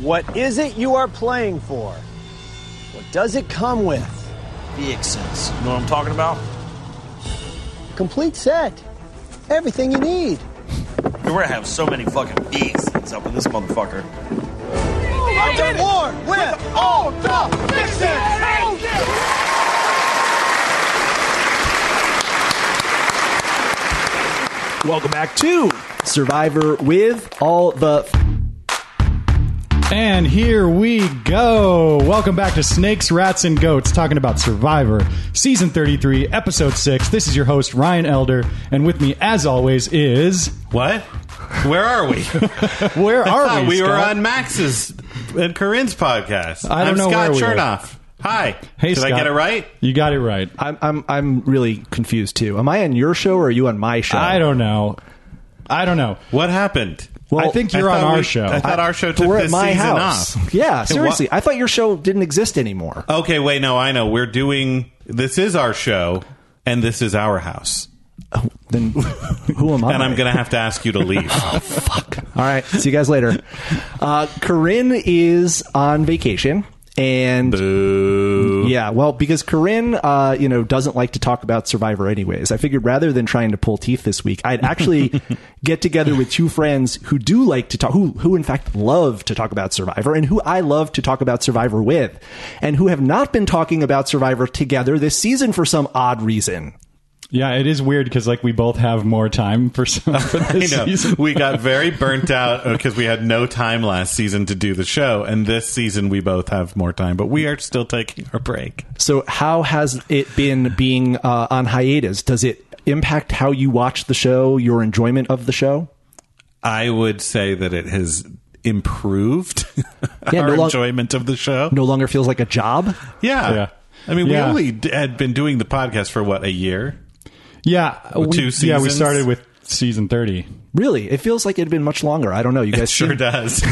What is it you are playing for? What does it come with? VXS. You know what I'm talking about? Complete set. Everything you need. We're gonna have so many fucking VXS up in this motherfucker. Enter war with all the Vixens! Welcome back to Survivor with all the... And here we go. Welcome back to Snakes, Rats, and Goats, talking about Survivor, Season 33, Episode 6. This is your host, Ryan Elder, and with me, as always, is... What? Where are we? Where are we, We were Scott? on Max's and Corinne's podcast. I don't know Scott where we Chernoff. Hi. Hey, Did Scott. I get it right? You got it right. I'm really confused, too. Am I on your show or are you on my show? I don't know. What happened? Well, I think you're on our show. I thought our show But took we're at this my season house. off. Yeah, seriously. I thought your show didn't exist anymore. Okay, wait, no, I know. We're doing... This is our show, and this is our house. Then who am I? And I'm going to have to ask you to leave. Fuck. All right. See you guys later. Corinne is on vacation. And Boo. yeah, well, because Corinne, doesn't like to talk about Survivor anyways. I figured rather than trying to pull teeth this week, I'd actually get together with two friends who do like to talk, who in fact love to talk about Survivor, and who I love to talk about Survivor with, and who have not been talking about Survivor together this season for some odd reason. Yeah, it is weird because we both have more time for this season. We got very burnt out because we had no time last season to do the show, and this season we both have more time, but we are still taking our break. So how has it been being on hiatus? Does it impact how you watch the show, your enjoyment of the show? I would say that it has improved Yeah, our enjoyment of the show. No longer feels like a job? Yeah. I mean, Yeah. we only had been doing the podcast for, what, a year? Yeah, With 2 we seasons? started with Season 30. Really? It feels like it had been much longer. I don't know. You guys Sure does.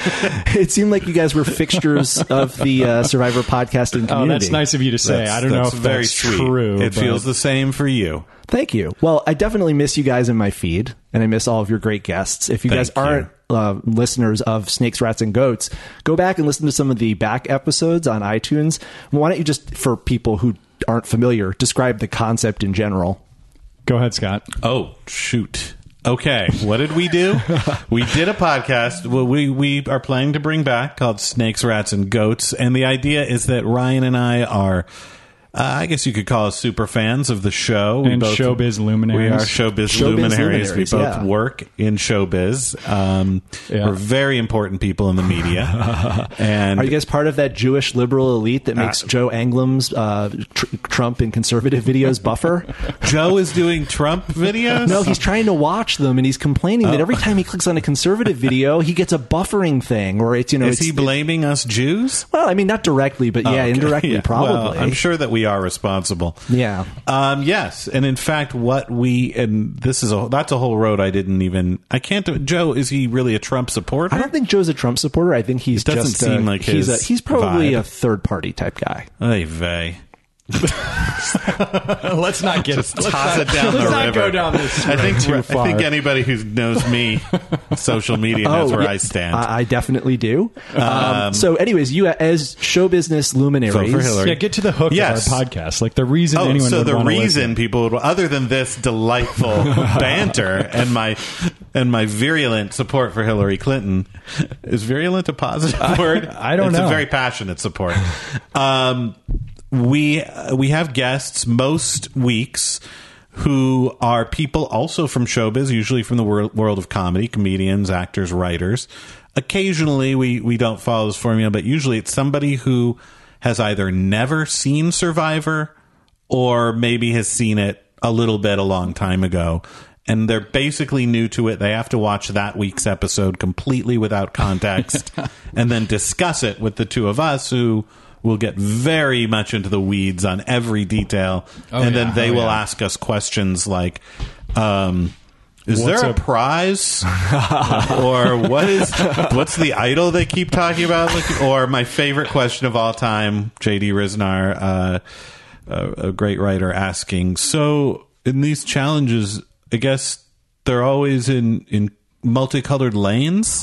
It seemed like you guys were fixtures of the Survivor podcasting community. Oh, that's nice of you to say. I don't know if very that's sweet. true. It but- feels the same for you. Thank you. Well, I definitely miss you guys in my feed, and I miss all of your great guests. If you guys Thank aren't listeners of Snakes, Rats, and Goats, go back and listen to some of the back episodes on iTunes. Why don't you just, for people who aren't familiar, describe the concept in general? Go ahead, Scott. Oh, shoot. Okay, what did we do? We did a podcast we are planning to bring back called Snakes, Rats, and Goats, and the idea is that Ryan and I are... I guess you could call us super fans of the show. And showbiz luminaries. We are showbiz luminaries. We both yeah. work in showbiz. Yeah. We're very important people in the media. And Are you guys part of that Jewish liberal elite that makes Joe Anglim's Trump and conservative videos buffer? Joe is doing Trump videos? No, he's trying to watch them, and he's complaining that every time he clicks on a conservative video, he gets a buffering thing, or it's Is he blaming us Jews? Well, I mean, not directly, but yeah, Okay. indirectly, Yeah. probably. Well, I'm sure that we are responsible. Yeah. Yes, and in fact, that's a whole road I can't do. Joe, is he really a Trump supporter? I don't think Joe's a Trump supporter. I think he's It doesn't just seem like his he's probably vibe. a third party type guy. Ay vey. Let's not get Toss it down the let's not river. go down this I think too far. I think anybody who knows me, social media, knows where yeah, I stand. I definitely do. So, anyways, you as show business luminaries, Vote for Hillary. Yeah, get to the hook Yes. of our podcast. Like the reason anyone so would the want to reason listen. people would, other than this delightful banter and my virulent support for Hillary Clinton, is virulent a positive word? I don't it's know. It's a very passionate support. We have guests most weeks who are people also from showbiz, usually from the world of comedy, comedians, actors, writers. Occasionally, we don't follow this formula, but usually it's somebody who has either never seen Survivor or maybe has seen it a little bit a long time ago. And they're basically new to it. They have to watch that week's episode completely without context and then discuss it with the two of us who will get very much into the weeds on every detail. And then they will ask us questions like, is there a prize? Or what's the idol they keep talking about? Or my favorite question of all time, J.D. Riznar, a great writer, asking, so in these challenges, I guess they're always in multicolored lanes.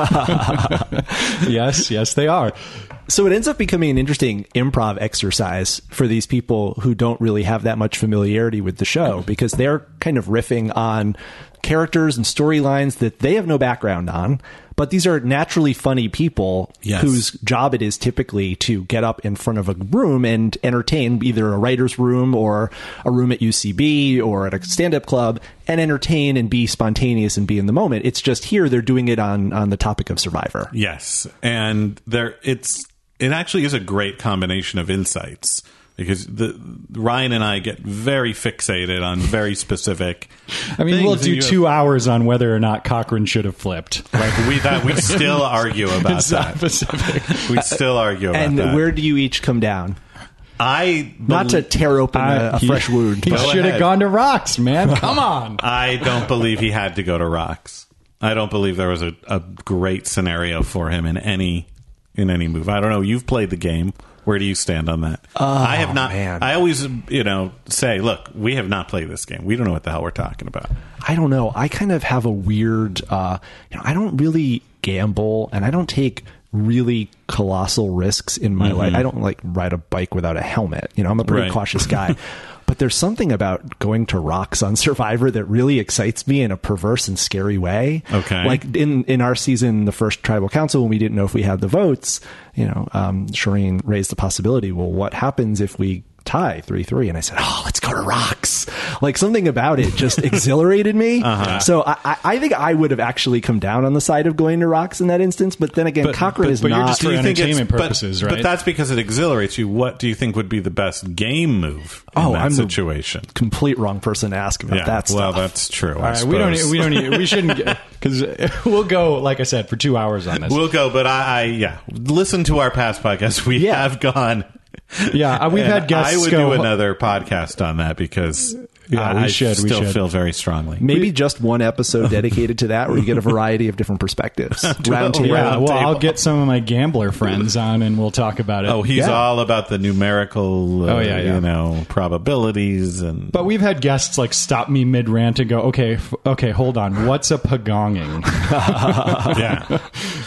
Yes, they are. So it ends up becoming an interesting improv exercise for these people who don't really have that much familiarity with the show, because they're kind of riffing on characters and storylines that they have no background on. But these are naturally funny people whose job it is typically to get up in front of a room and entertain, either a writer's room or a room at UCB or at a stand-up club, and entertain and be spontaneous and be in the moment. It's just here they're doing it on the topic of Survivor. Yes. And it actually is a great combination of insights, because Ryan and I get very fixated on very specific. I mean, things, we'll do 2 hours on whether or not Cochran should have flipped. Like we still argue about that. We still argue about and that. And where do you each come down? Not to tear open a fresh wound. He should have gone to Rocks, man. Come on. I don't believe he had to go to Rocks. I don't believe there was a great scenario for him in any move. I don't know. You've played the game. Where do you stand on that? I have not. Man. I always, say, look, we have not played this game. We don't know what the hell we're talking about. I don't know. I kind of have a weird, I don't really gamble, and I don't take really colossal risks in my life. I don't like ride a bike without a helmet. I'm a pretty cautious guy. But there's something about going to Rocks on Survivor that really excites me in a perverse and scary way. Okay. Like in our season, the first tribal council, when we didn't know if we had the votes, Shireen raised the possibility, well, what happens if we tie 3-3? And I said, let's go to Rocks. Like, something about it just exhilarated me. So I think I would have actually come down on the side of going to Rocks in that instance. But then again, Cochran is but not. You're just for entertainment purposes, right? But that's because it exhilarates you. What do you think would be the best game move in that situation? Complete wrong person to ask about that stuff. Well, that's true. All right, we shouldn't, because we'll go, like I said, for 2 hours on this. We'll go, but listen to our past podcasts. We have gone. Yeah, we've had guests. I would do another podcast on that, because I still feel very strongly. Maybe just one episode dedicated to that, where you get a variety of different perspectives. Round table. I'll get some of my gambler friends on, and we'll talk about it. Oh, he's all about the numerical, probabilities. But we've had guests like stop me mid rant and go, okay, hold on, what's a pagonging? Yeah.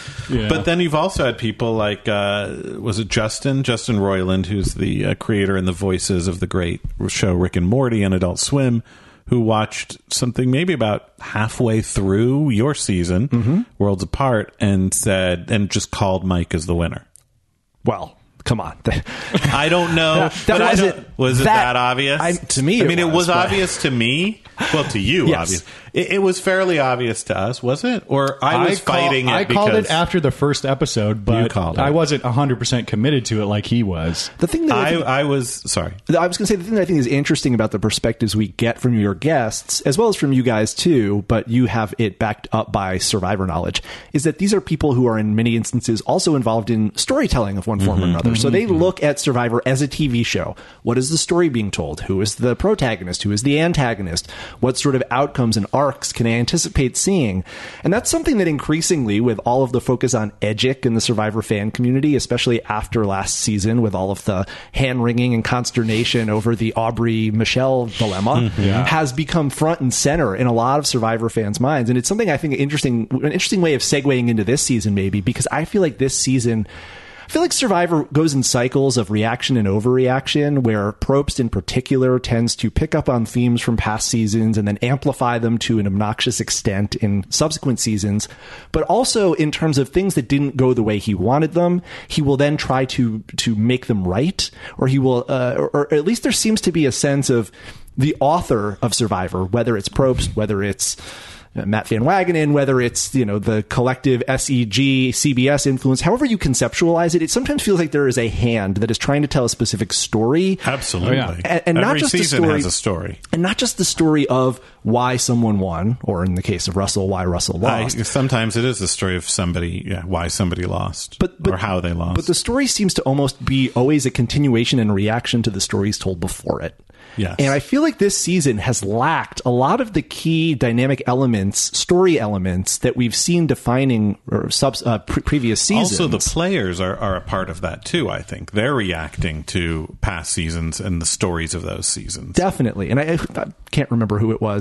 But then you've also had people like, was it Justin Roiland, who's the creator and the voices of the great show Rick and Morty and Adult Swim, who watched something maybe about halfway through your season, Worlds Apart, and just called Mike as the winner. Well, come on. I don't know. Was it that obvious? To me, it was obvious to me. Well, to you, yes. obvious. It was fairly obvious to us, was it? Or I called it after the first episode, but I wasn't 100% committed to it like he was. The thing that I was sorry. I was going to say, the thing that I think is interesting about the perspectives we get from your guests, as well as from you guys too, but you have it backed up by Survivor knowledge, is that these are people who are in many instances also involved in storytelling of one form or another. So they look at Survivor as a TV show. What is the story being told? Who is the protagonist? Who is the antagonist? What sort of outcomes and arcs can I anticipate seeing? And that's something that increasingly, with all of the focus on Edgic and the Survivor fan community, especially after last season with all of the hand-wringing and consternation over the Aubrey-Michelle dilemma, has become front and center in a lot of Survivor fans' minds. And it's something I think an interesting way of segueing into this season, maybe, because I feel like this season, Survivor goes in cycles of reaction and overreaction, where Probst in particular tends to pick up on themes from past seasons and then amplify them to an obnoxious extent in subsequent seasons. But also in terms of things that didn't go the way he wanted them, he will then try to make them right, or he will, or at least there seems to be a sense of the author of Survivor, whether it's Probst, whether it's Matt Van Wagenen, whether it's, the collective SEG, CBS influence, however you conceptualize it, it sometimes feels like there is a hand that is trying to tell a specific story. Absolutely. And not just season the story, has a story. And not just the story of why someone won, or in the case of Russell, why Russell lost. Sometimes it is the story of somebody, why somebody lost, or how they lost. But the story seems to almost be always a continuation and reaction to the stories told before it. Yes. And I feel like this season has lacked a lot of the key dynamic elements, story elements that we've seen defining previous seasons. Also, the players are a part of that too, I think. They're reacting to past seasons and the stories of those seasons. Definitely. And I can't remember who it was,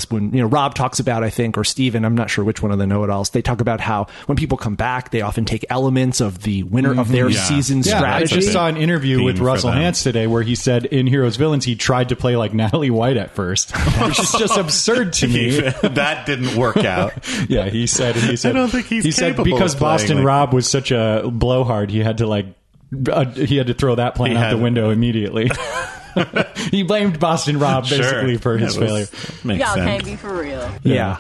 know-it-alls, when, you know, Rob talks about, I think, or Steven, I'm not sure which one of the know-it-alls, they talk about how when people come back, they often take elements of the winner of their season strategy. I just saw an interview with Russell Hantz today where he said in Heroes Villains he tried to play like Natalie White at first, which is just absurd to me. That didn't work out. Yeah, he said I don't think he's he said capable because of playing Boston like- Rob was such a blowhard, he had to throw that plan out the window immediately. He blamed Boston Rob basically for his failure. Makes Y'all sense. can't be for real. Yeah.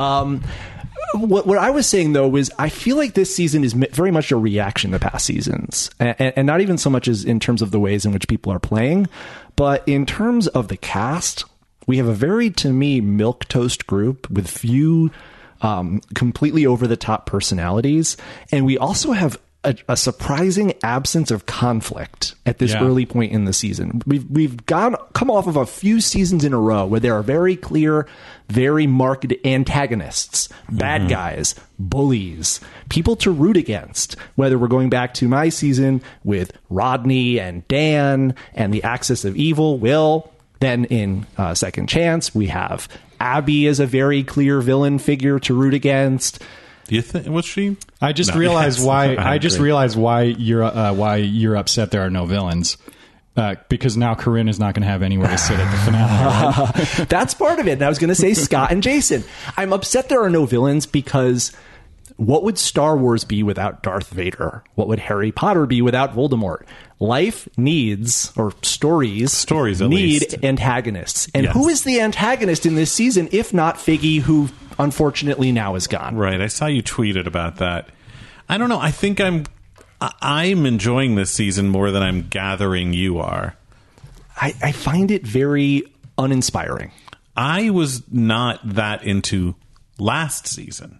What I was saying, though, is I feel like this season is very much a reaction to past seasons. And not even so much as in terms of the ways in which people are playing, but in terms of the cast. We have a very, to me, milquetoast group with few completely over-the-top personalities. And we also have a surprising absence of conflict at this early point in the season. We've come off of a few seasons in a row where there are very clear, very marked antagonists, bad guys, bullies, people to root against. Whether we're going back to my season with Rodney and Dan and the Axis of Evil, Will. Then in Second Chance, we have Abby as a very clear villain figure to root against. You think was she? I just realized why you're upset there are no villains. Because now Corinne is not going to have anywhere to sit at the finale. Right? That's part of it. And I was going to say Scott and Jason. I'm upset there are no villains because what would Star Wars be without Darth Vader? What would Harry Potter be without Voldemort? Life needs, or stories at need least. antagonists. And who is the antagonist in this season, if not Figgy, who unfortunately now is gone? Right. I saw you tweeted about that. I don't know. I think I'm enjoying this season more than I'm gathering you are. I find it very uninspiring. I was not that into last season.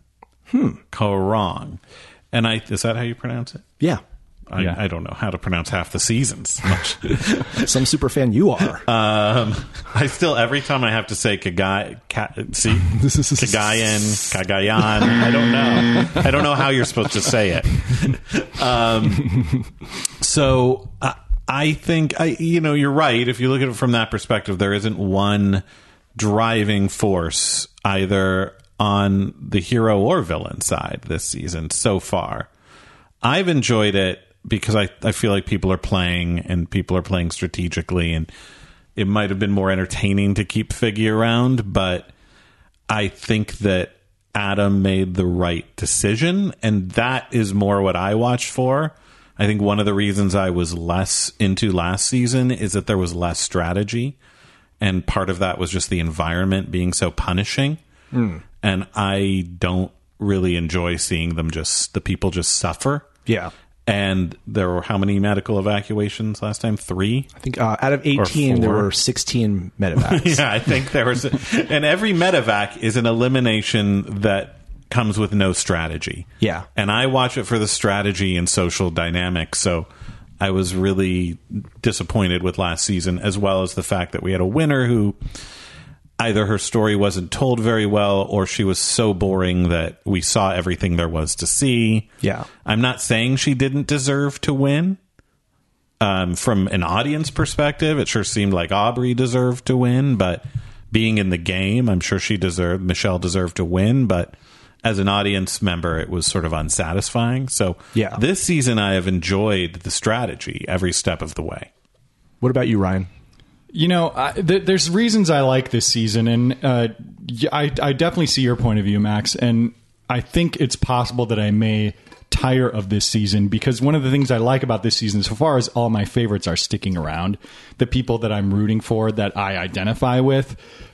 Wrong. And is that how you pronounce it? Yeah. I don't know how to pronounce half the seasons much. Some super fan you are. I still, every time I have to say Kagayan, I don't know how you're supposed to say it. So I think, you're right. If you look at it from that perspective, there isn't one driving force either on the hero or villain side this season so far. I've enjoyed it because I feel like people are playing and people are playing strategically, and it might have been more entertaining to keep Figgy around, but I think that Adam made the right decision, and that is more what I watched for. I think one of the reasons I was less into last season is that there was less strategy, and part of that was just the environment being so punishing. And I don't really enjoy seeing the people just suffer. Yeah. And there were how many medical evacuations last time? 3? I think out of 18, there were 16 medevacs. Yeah, I think there was. And every medevac is an elimination that comes with no strategy. Yeah. And I watch it for the strategy and social dynamics. So I was really disappointed with last season, as well as the fact that we had a winner who either her story wasn't told very well or she was so boring that we saw everything there was to see. Yeah. I'm not saying she didn't deserve to win. From an audience perspective, it sure seemed like Aubrey deserved to win, but being in the game, I'm sure Michelle deserved to win, but as an audience member, it was sort of unsatisfying. So this season I have enjoyed the strategy every step of the way. What about you, Ryan? There's reasons I like this season, and I definitely see your point of view, Max, and I think it's possible that I may tire of this season, because one of the things I like about this season so far is all my favorites are sticking around. The people that I'm rooting for, that I identify with,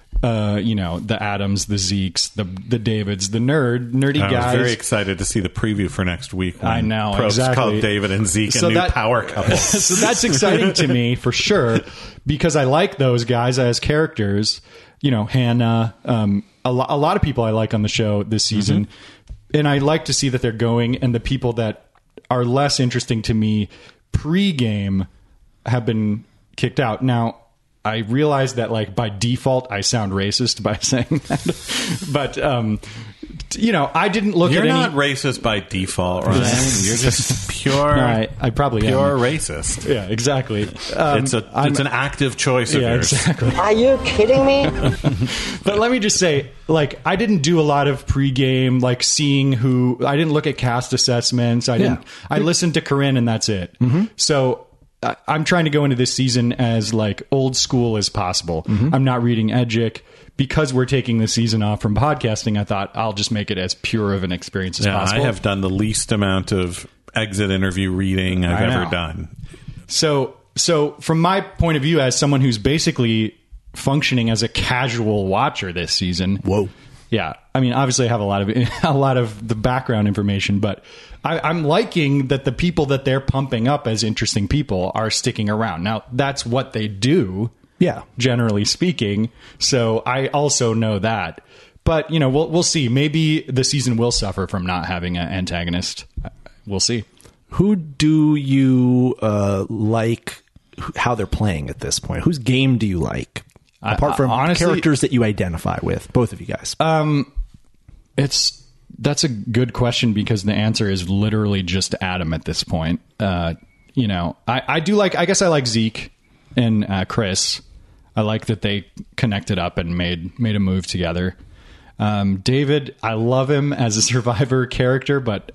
the Adams, the Zekes, the Davids, the nerdy guys. I was very excited to see the preview for next week. I know, Probst exactly. called David and Zeke a new power couple. So that's exciting to me for sure, because I like those guys as characters. Hannah, a lot of people I like on the show this season, and I like to see that they're going, and the people that are less interesting to me pre-game have been kicked out. Now, I realize that, by default, I sound racist by saying that. But I didn't look You're at any... not racist by default, right? You're just pure, I probably pure am. racist. Yeah, exactly. It's an active choice of yours. Exactly. Are you kidding me? But let me just say, I didn't do a lot of pregame, seeing who. I didn't look at cast assessments. I listened to Corinne, and that's it. Mm-hmm. So I'm trying to go into this season as old school as possible. Mm-hmm. I'm not reading Edgic. Because we're taking the season off from podcasting, I thought I'll just make it as pure of an experience as possible. I have done the least amount of exit interview reading I've ever done. So from my point of view, as someone who's basically functioning as a casual watcher this season, whoa, yeah, I mean, obviously I have a lot of the background information, but I'm liking that the people that they're pumping up as interesting people are sticking around. Now, that's what they do. Yeah, generally speaking. So I also know that, but we'll see. Maybe the season will suffer from not having an antagonist. We'll see. Who do you like? How they're playing at this point? Whose game do you like? Apart from honestly, characters that you identify with, both of you guys. That's a good question because the answer is literally just Adam at this point. I do like. I guess I like Zeke and Chris. I like that they connected up and made a move together. David, I love him as a Survivor character, but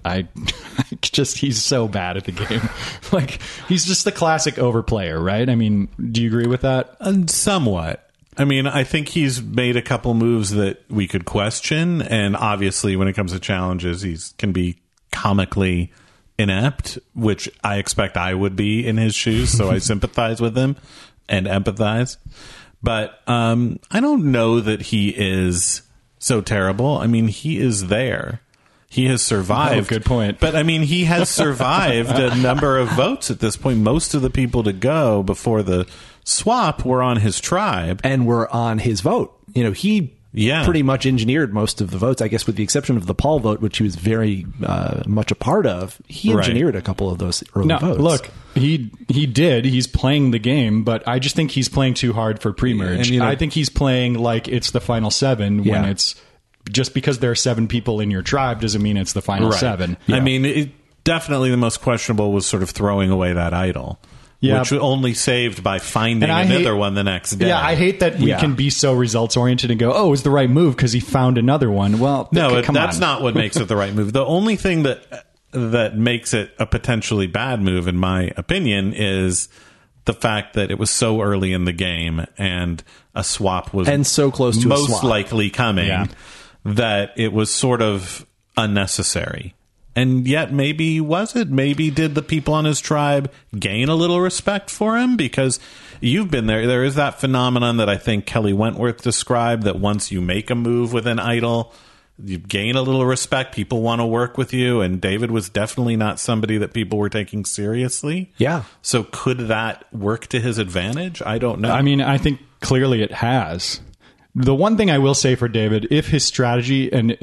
he's so bad at the game. He's just the classic overplayer, right? I mean, do you agree with that? Somewhat. I mean, I think he's made a couple moves that we could question, and obviously when it comes to challenges, he can be comically inept, which I expect I would be in his shoes, so I sympathize with him and empathize. But I don't know that he is so terrible. I mean, he is there. He has survived. Oh, good point. But I mean, he has survived a number of votes at this point. Most of the people to go before the swap were on his tribe. And were on his vote. He pretty much engineered most of the votes, I guess, with the exception of the Paul vote, which he was very much a part of. He engineered a couple of those early votes. Look, he did. He's playing the game, but I just think he's playing too hard for pre-merge. I think he's playing like it's the final 7 when it's just because there are 7 people in your tribe doesn't mean it's the final 7. Yeah. I mean, definitely the most questionable was sort of throwing away that idol. Yeah, which was only saved by finding another one the next day. Yeah, I hate that we can be so results oriented and go, "Oh, it was the right move because he found another one." Well, that's not what makes it the right move. The only thing that makes it a potentially bad move, in my opinion, is the fact that it was so early in the game and a swap was so close to most likely coming that it was sort of unnecessary. And yet, maybe did the people on his tribe gain a little respect for him? Because you've been there. There is that phenomenon that I think Kelly Wentworth described, that once you make a move with an idol, you gain a little respect. People want to work with you. And David was definitely not somebody that people were taking seriously. Yeah. So could that work to his advantage? I don't know. I mean, I think clearly it has. The one thing I will say for David, if his strategy and,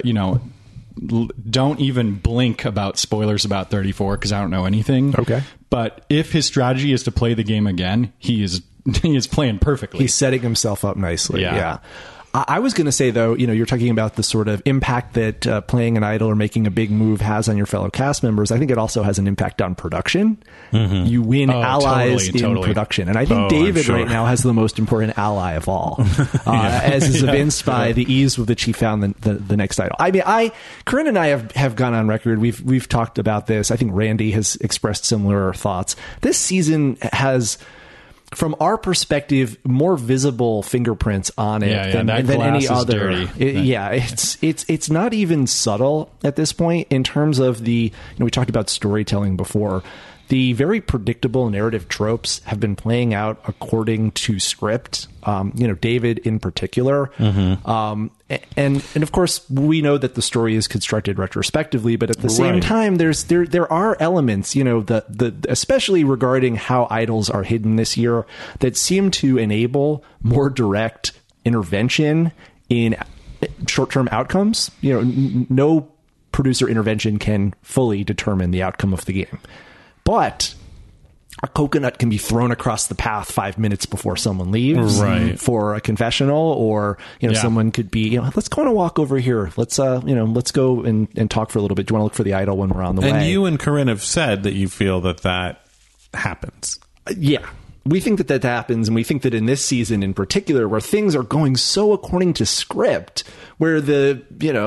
don't even blink about spoilers about 34 because I don't know anything. Okay. But if his strategy is to play the game again, he is playing perfectly. He's setting himself up nicely. Yeah. I was going to say, though, you're talking about the sort of impact that playing an idol or making a big move has on your fellow cast members. I think it also has an impact on production. Mm-hmm. You win allies in production. And I think David right now has the most important ally of all, as is evinced by the ease with which he found the next idol. I mean, Corinne and I have gone on record. We've talked about this. I think Randy has expressed similar thoughts. This season has, from our perspective, more visible fingerprints on it than any other. It's not even subtle at this point in terms of the, we talked about storytelling before. The very predictable narrative tropes have been playing out according to script. David in particular. Mm-hmm. And of course, we know that the story is constructed retrospectively, but at the same time, there are elements, especially regarding how idols are hidden this year, that seem to enable more direct intervention in short-term outcomes. No producer intervention can fully determine the outcome of the game. But a coconut can be thrown across the path 5 minutes before someone leaves for a confessional, or someone could be let's go on a walk over here, let's go and talk for a little bit. Do you want to look for the idol when we're on the way? And you and Corinne have said that you feel that happens. Yeah, we think that happens, and we think that in this season in particular, where things are going so according to script, where the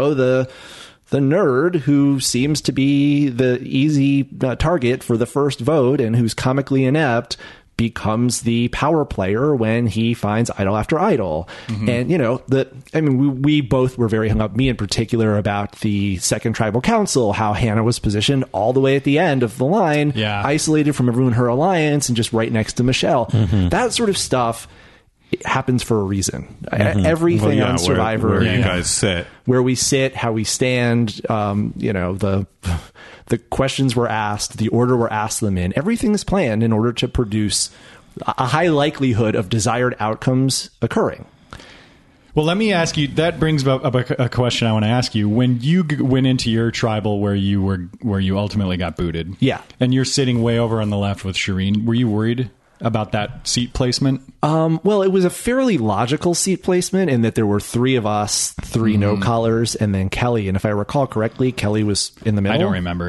nerd who seems to be the easy target for the first vote and who's comically inept becomes the power player when he finds idol after idol. And we both were very hung up, me in particular, about the second tribal council, how Hannah was positioned all the way at the end of the line, isolated from everyone in her alliance and just right next to Michelle. That sort of stuff, it happens for a reason. Everything on Survivor, where you guys sit, where we sit, how we stand, the questions we're asked, the order we're asked them in, everything is planned in order to produce a high likelihood of desired outcomes occurring. Well, let me ask you, that brings up a question I want to ask you. When you went into your tribal where you ultimately got booted, and you're sitting way over on the left with Shireen, were you worried about that seat placement? Well, it was a fairly logical seat placement in that there were 3 of us, 3 no-callers, and then Kelly. And if I recall correctly, Kelly was in the middle. I don't remember,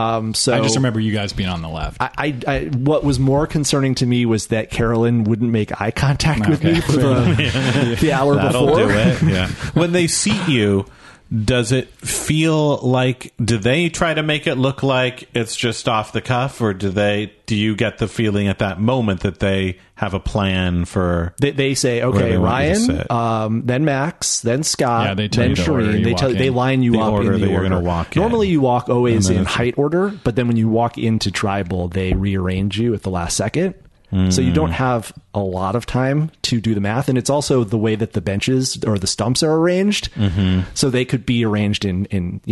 so I just remember you guys being on the left. I what was more concerning to me was that Carolyn wouldn't make eye contact with me for the hour That'll before. Do it. Yeah. When they seat you, does it feel like, do they try to make it look like it's just off the cuff, or do you get the feeling at that moment that they have a plan for? They say, okay, Ryan, then Max, then Scott, then Shireen. They line you up in the order. Gonna walk Normally you walk always in height order, but then when you walk into tribal, they rearrange you at the last second. So you don't have a lot of time to do the math. And it's also the way that the benches or the stumps are arranged. So they could be arranged in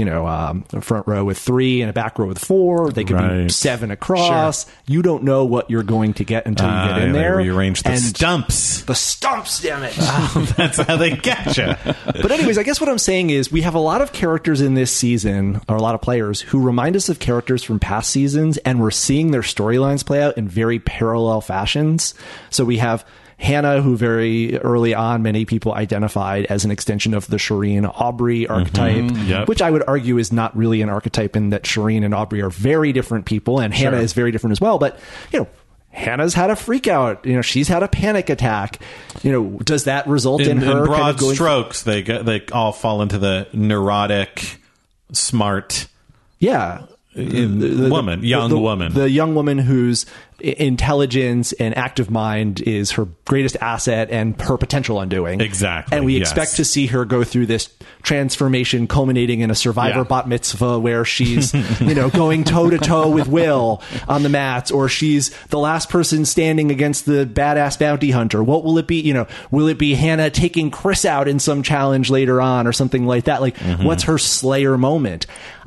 a front row with 3 and a back row with 4. They could be 7 across. Sure. You don't know what you're going to get until you get in there. They rearrange the stumps. The stumps, damn it. That's how they get you. But anyways, I guess what I'm saying is we have a lot of characters in this season, or a lot of players, who remind us of characters from past seasons, and we're seeing their storylines play out in very parallel fashions. So we have Hannah, who very early on many people identified as an extension of the Shireen Aubrey archetype, which I would argue is not really an archetype, in that Shireen and Aubrey are very different people, and Hannah is very different as well. But Hannah's had a freak out. She's had a panic attack. Does that result in her broad kind of going strokes? They all fall into the neurotic, smart. Yeah. Young woman. The young woman whose intelligence and active mind is her greatest asset and her potential undoing. Exactly. And we expect to see her go through this transformation culminating in a Survivor bat mitzvah where she's, going toe to toe with Will on the mats, or she's the last person standing against the badass bounty hunter. What will it be? Will it be Hannah taking Chris out in some challenge later on or something like that? What's her Slayer moment?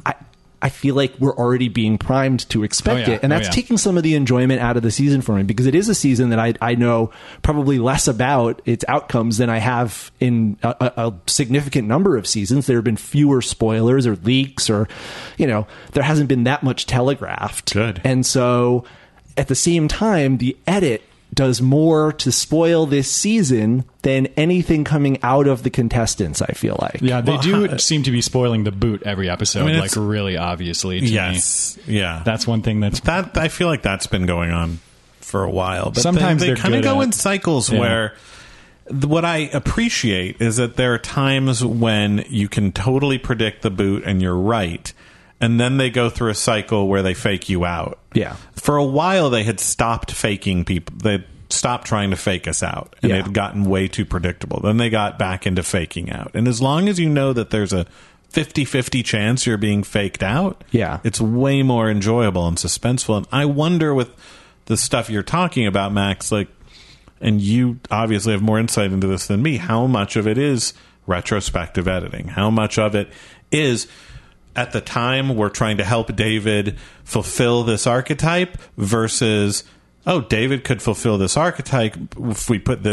I feel like we're already being primed to expect it. And that's taking some of the enjoyment out of the season for me, because it is a season that I know probably less about its outcomes than I have in a significant number of seasons. There have been fewer spoilers or leaks, or, there hasn't been that much telegraphed. Good. And so at the same time, the edit does more to spoil this season than anything coming out of the contestants, I feel like. Yeah, they do seem to be spoiling the boot every episode, really obviously to me. Yeah. That's one thing that I feel like that's been going on for a while. But sometimes they kind of go in cycles Yeah. where what I appreciate is that there are times when you can totally predict the boot and you're right, and then they go through a cycle where they fake you out. Yeah. For a while, they had stopped faking people. They stopped trying to fake us out, and it had gotten way too predictable. Then they got back into faking out. And as long as you know that there's a 50-50 chance you're being faked out, it's way more enjoyable and suspenseful. And I wonder, with the stuff you're talking about, Max, and you obviously have more insight into this than me, how much of it is retrospective editing? How much of it is, at the time, we're trying to help David fulfill this archetype, versus, David could fulfill this archetype if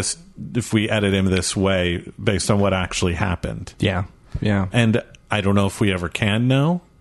we edit him this way based on what actually happened. Yeah. And I don't know if we ever can know,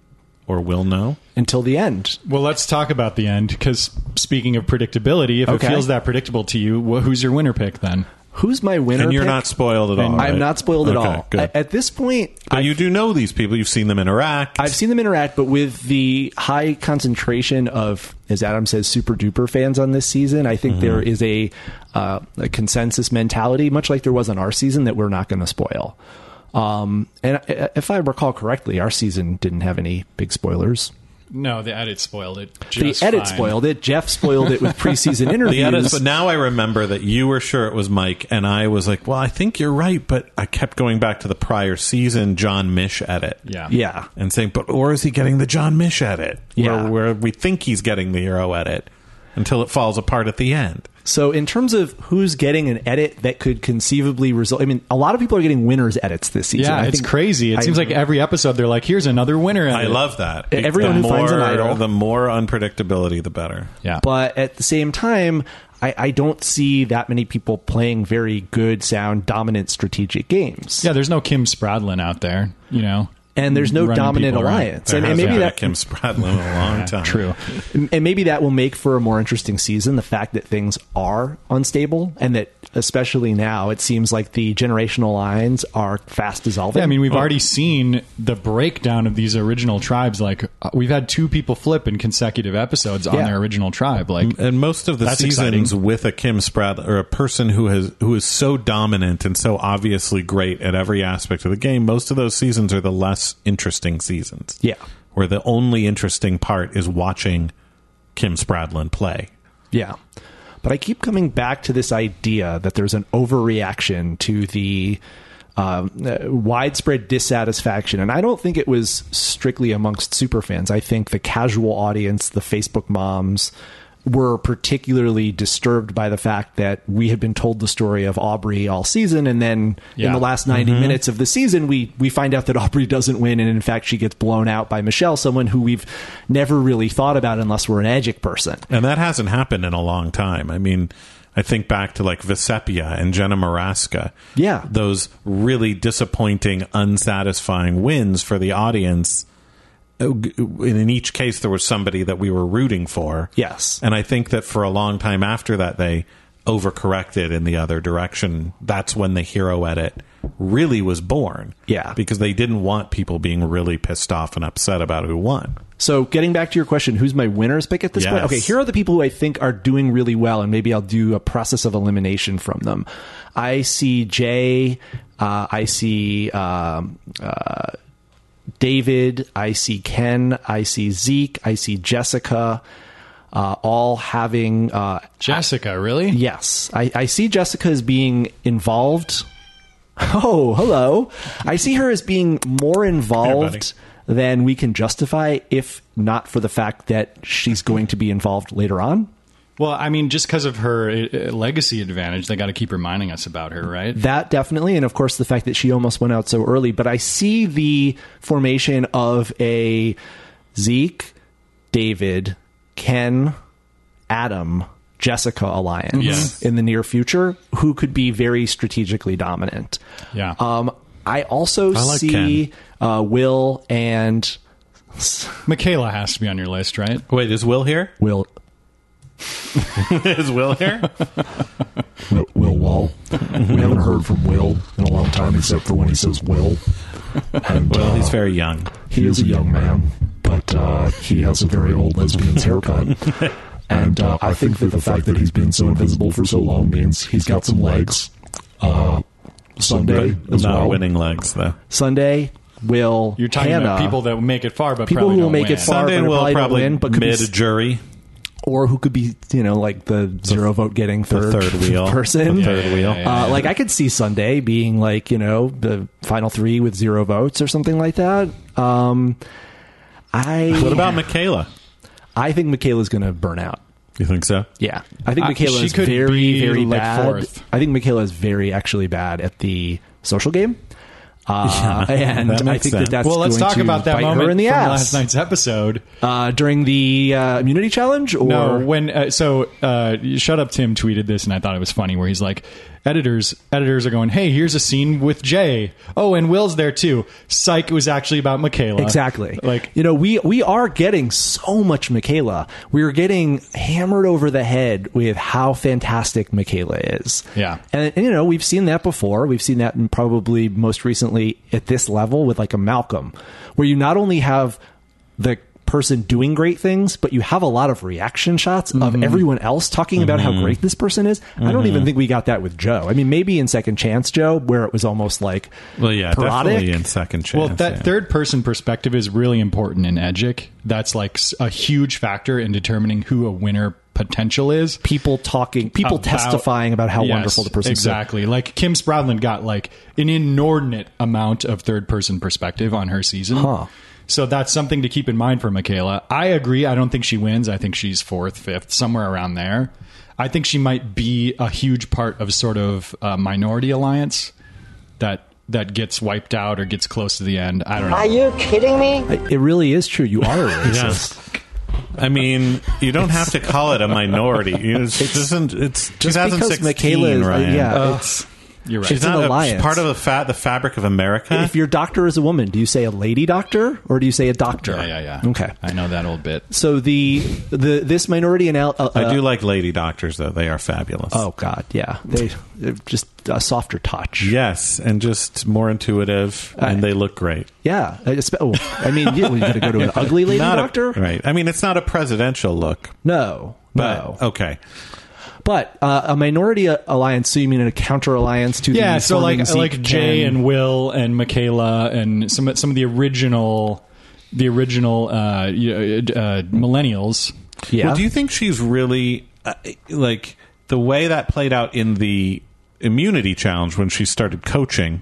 or will know. Until the end. Well, let's talk about the end, because speaking of predictability, if Okay. it feels that predictable to you, who's your winner pick then? Who's my winner And you're pick? not spoiled at all. right? I'm not spoiled at Okay, all. Good. At this point, But you do know these people. You've seen them interact. I've seen them interact, but with the high concentration of, as Adam says, super duper fans on this season, I think there is a consensus mentality, much like there was on our season, that we're not going to spoil. And if I recall correctly, our season didn't have any big spoilers. No, the edit spoiled it. The edit spoiled it. Jeff spoiled it with preseason interviews. The edits, but now I remember that you were sure it was Mike, and I was like, well, I think you're right, but I kept going back to the prior season John Mish edit. Yeah. And saying, but or is he getting the John Mish edit? Yeah. Where we think he's getting the Hero edit until it falls apart at the end. So in terms of who's getting an edit that could conceivably result, I mean, a lot of people are getting winners edits this season. Yeah, I it's think- crazy. It seems like every episode they're like, here's another winner. I love that. Everyone The who finds an more- idol. The more unpredictability, the better. Yeah. But at the same time, I don't see that many people playing very good, sound, dominant strategic games. Yeah, there's no Kim Spradlin out there, you know. And there's no running dominant people around. alliance. There And hasn't maybe been a that Kim Spradlin in a long time. True. and maybe that will make for a more interesting season, the fact that things are unstable and that especially now it seems like the generational lines are fast dissolving. Yeah, I mean, we've already seen the breakdown of these original tribes. Like, we've had 2 people flip in consecutive episodes on Yeah. their original tribe. Like, And most of the That's seasons exciting. with a Kim Spradlin or a person who is so dominant and so obviously great at every aspect of the game, most of those seasons are the less interesting seasons. Yeah. Where the only interesting part is watching Kim Spradlin play. Yeah. But I keep coming back to this idea that there's an overreaction to the widespread dissatisfaction. And I don't think it was strictly amongst superfans. I think the casual audience, the Facebook moms, were particularly disturbed by the fact that we had been told the story of Aubrey all season, and then in Yeah. the last 90 minutes of the season, we find out that Aubrey doesn't win, and in fact she gets blown out by Michelle, someone who we've never really thought about unless we're an Edgic person. And that hasn't happened in a long time. I mean, I think back to like Vesepia and Jenna Maraska. Yeah. Those really disappointing, unsatisfying wins for the audience. In each case, there was somebody that we were rooting for. Yes. And I think that for a long time after that, they overcorrected in the other direction. That's when the Hero edit really was born. Yeah. Because they didn't want people being really pissed off and upset about who won. So getting back to your question, who's my winner's pick at this point? Yes. Okay, here are the people who I think are doing really well, and maybe I'll do a process of elimination from them. I see Jay, I see David, I see Ken, I see Zeke, I see Jessica, all having... Jessica, really? Yes, I see Jessica as being involved. Oh, hello. I see her as being more involved than we can justify, if not for the fact that she's going to be involved later on. Well, I mean, just because of her legacy advantage, they got to keep reminding us about her, right? That definitely, and of course the fact that she almost went out so early. But I see the formation of a Zeke, David, Ken, Adam, Jessica alliance Yes. in the near future, who could be very strategically dominant. Yeah. I also I like see Will and Michaela has to be on your list, right? Wait, is Will here? Will Is Will here? Will Wall. We haven't heard from Will in a long time, except for when he says Will. And Well, he's very young. he is a young man, but he has a very old lesbian's haircut. And I think that the fact that he's been so invisible for so long means he's got some legs. Sunday as Not well. winning legs, though. Sunday, Will, You're talking Hannah, about people that will make it far, but People probably who will don't make it win. far. Sunday but will probably don't probably win, but could be mid-jury. or who could be, like the zero vote getting third wheel. person. The third wheel. Like I could see Sunday being like, the final 3 with 0 votes or something like that. What about Michaela? I think Michaela's going to burn out. You think so? Yeah, I think Michaela she is could very, be, very like, bad. fourth. I think Michaela is very actually bad at the social game. And I think that's well, let's going talk to about that bite moment her in the from ass. last night's episode. During the immunity challenge, or No, when Shut Up Tim tweeted this, and I thought it was funny, where he's like, editors are going, hey, here's a scene with Jay. Oh, and Will's there too. Psych, it was actually about Michaela. Exactly. Like, you know, we are getting so much Michaela. We are getting hammered over the head with how fantastic Michaela is. Yeah. And you know, we've seen that before. We've seen that in probably most recently at this level with like a Malcolm, where you not only have the person doing great things, but you have a lot of reaction shots of everyone else talking about how great this person is. I don't even think we got that with Joe. I mean, maybe in Second Chance Joe, where it was almost like parodic. Definitely in Second Chance. well, that third person perspective is really important in Edgic. That's like a huge factor in determining who a winner potential is. People testifying about how Yes, wonderful the person is. exactly. Like Kim Spradlin got like an inordinate amount of third person perspective on her season. Huh. So that's something to keep in mind for Michaela. I agree. I don't think she wins. I think she's 4th, 5th, somewhere around there. I think she might be a huge part of sort of a minority alliance that gets wiped out or gets close to the end. I don't know. Are you kidding me? It really is true. You are a racist. I mean, you don't have to call it a minority. It's 2016, Michaela is, Ryan. it's You're right. She's It's an not alliance. part of the fabric of America. if your doctor is a woman, do you say a lady doctor or do you say a doctor? Yeah. Okay. I know that old bit. So this minority I do like lady doctors, though. They are fabulous. Oh God, yeah, they're just a softer touch. Yes, and just more intuitive, and they look great. Yeah, I mean, you're going to go to an ugly lady doctor? Right. I mean, it's not a presidential look. No. Okay. But a minority alliance, so you mean a counter alliance to the So like Zeke Jay and Will and Michaela and some of the original millennials. Yeah. Well, do you think she's really like the way that played out in the immunity challenge when she started coaching?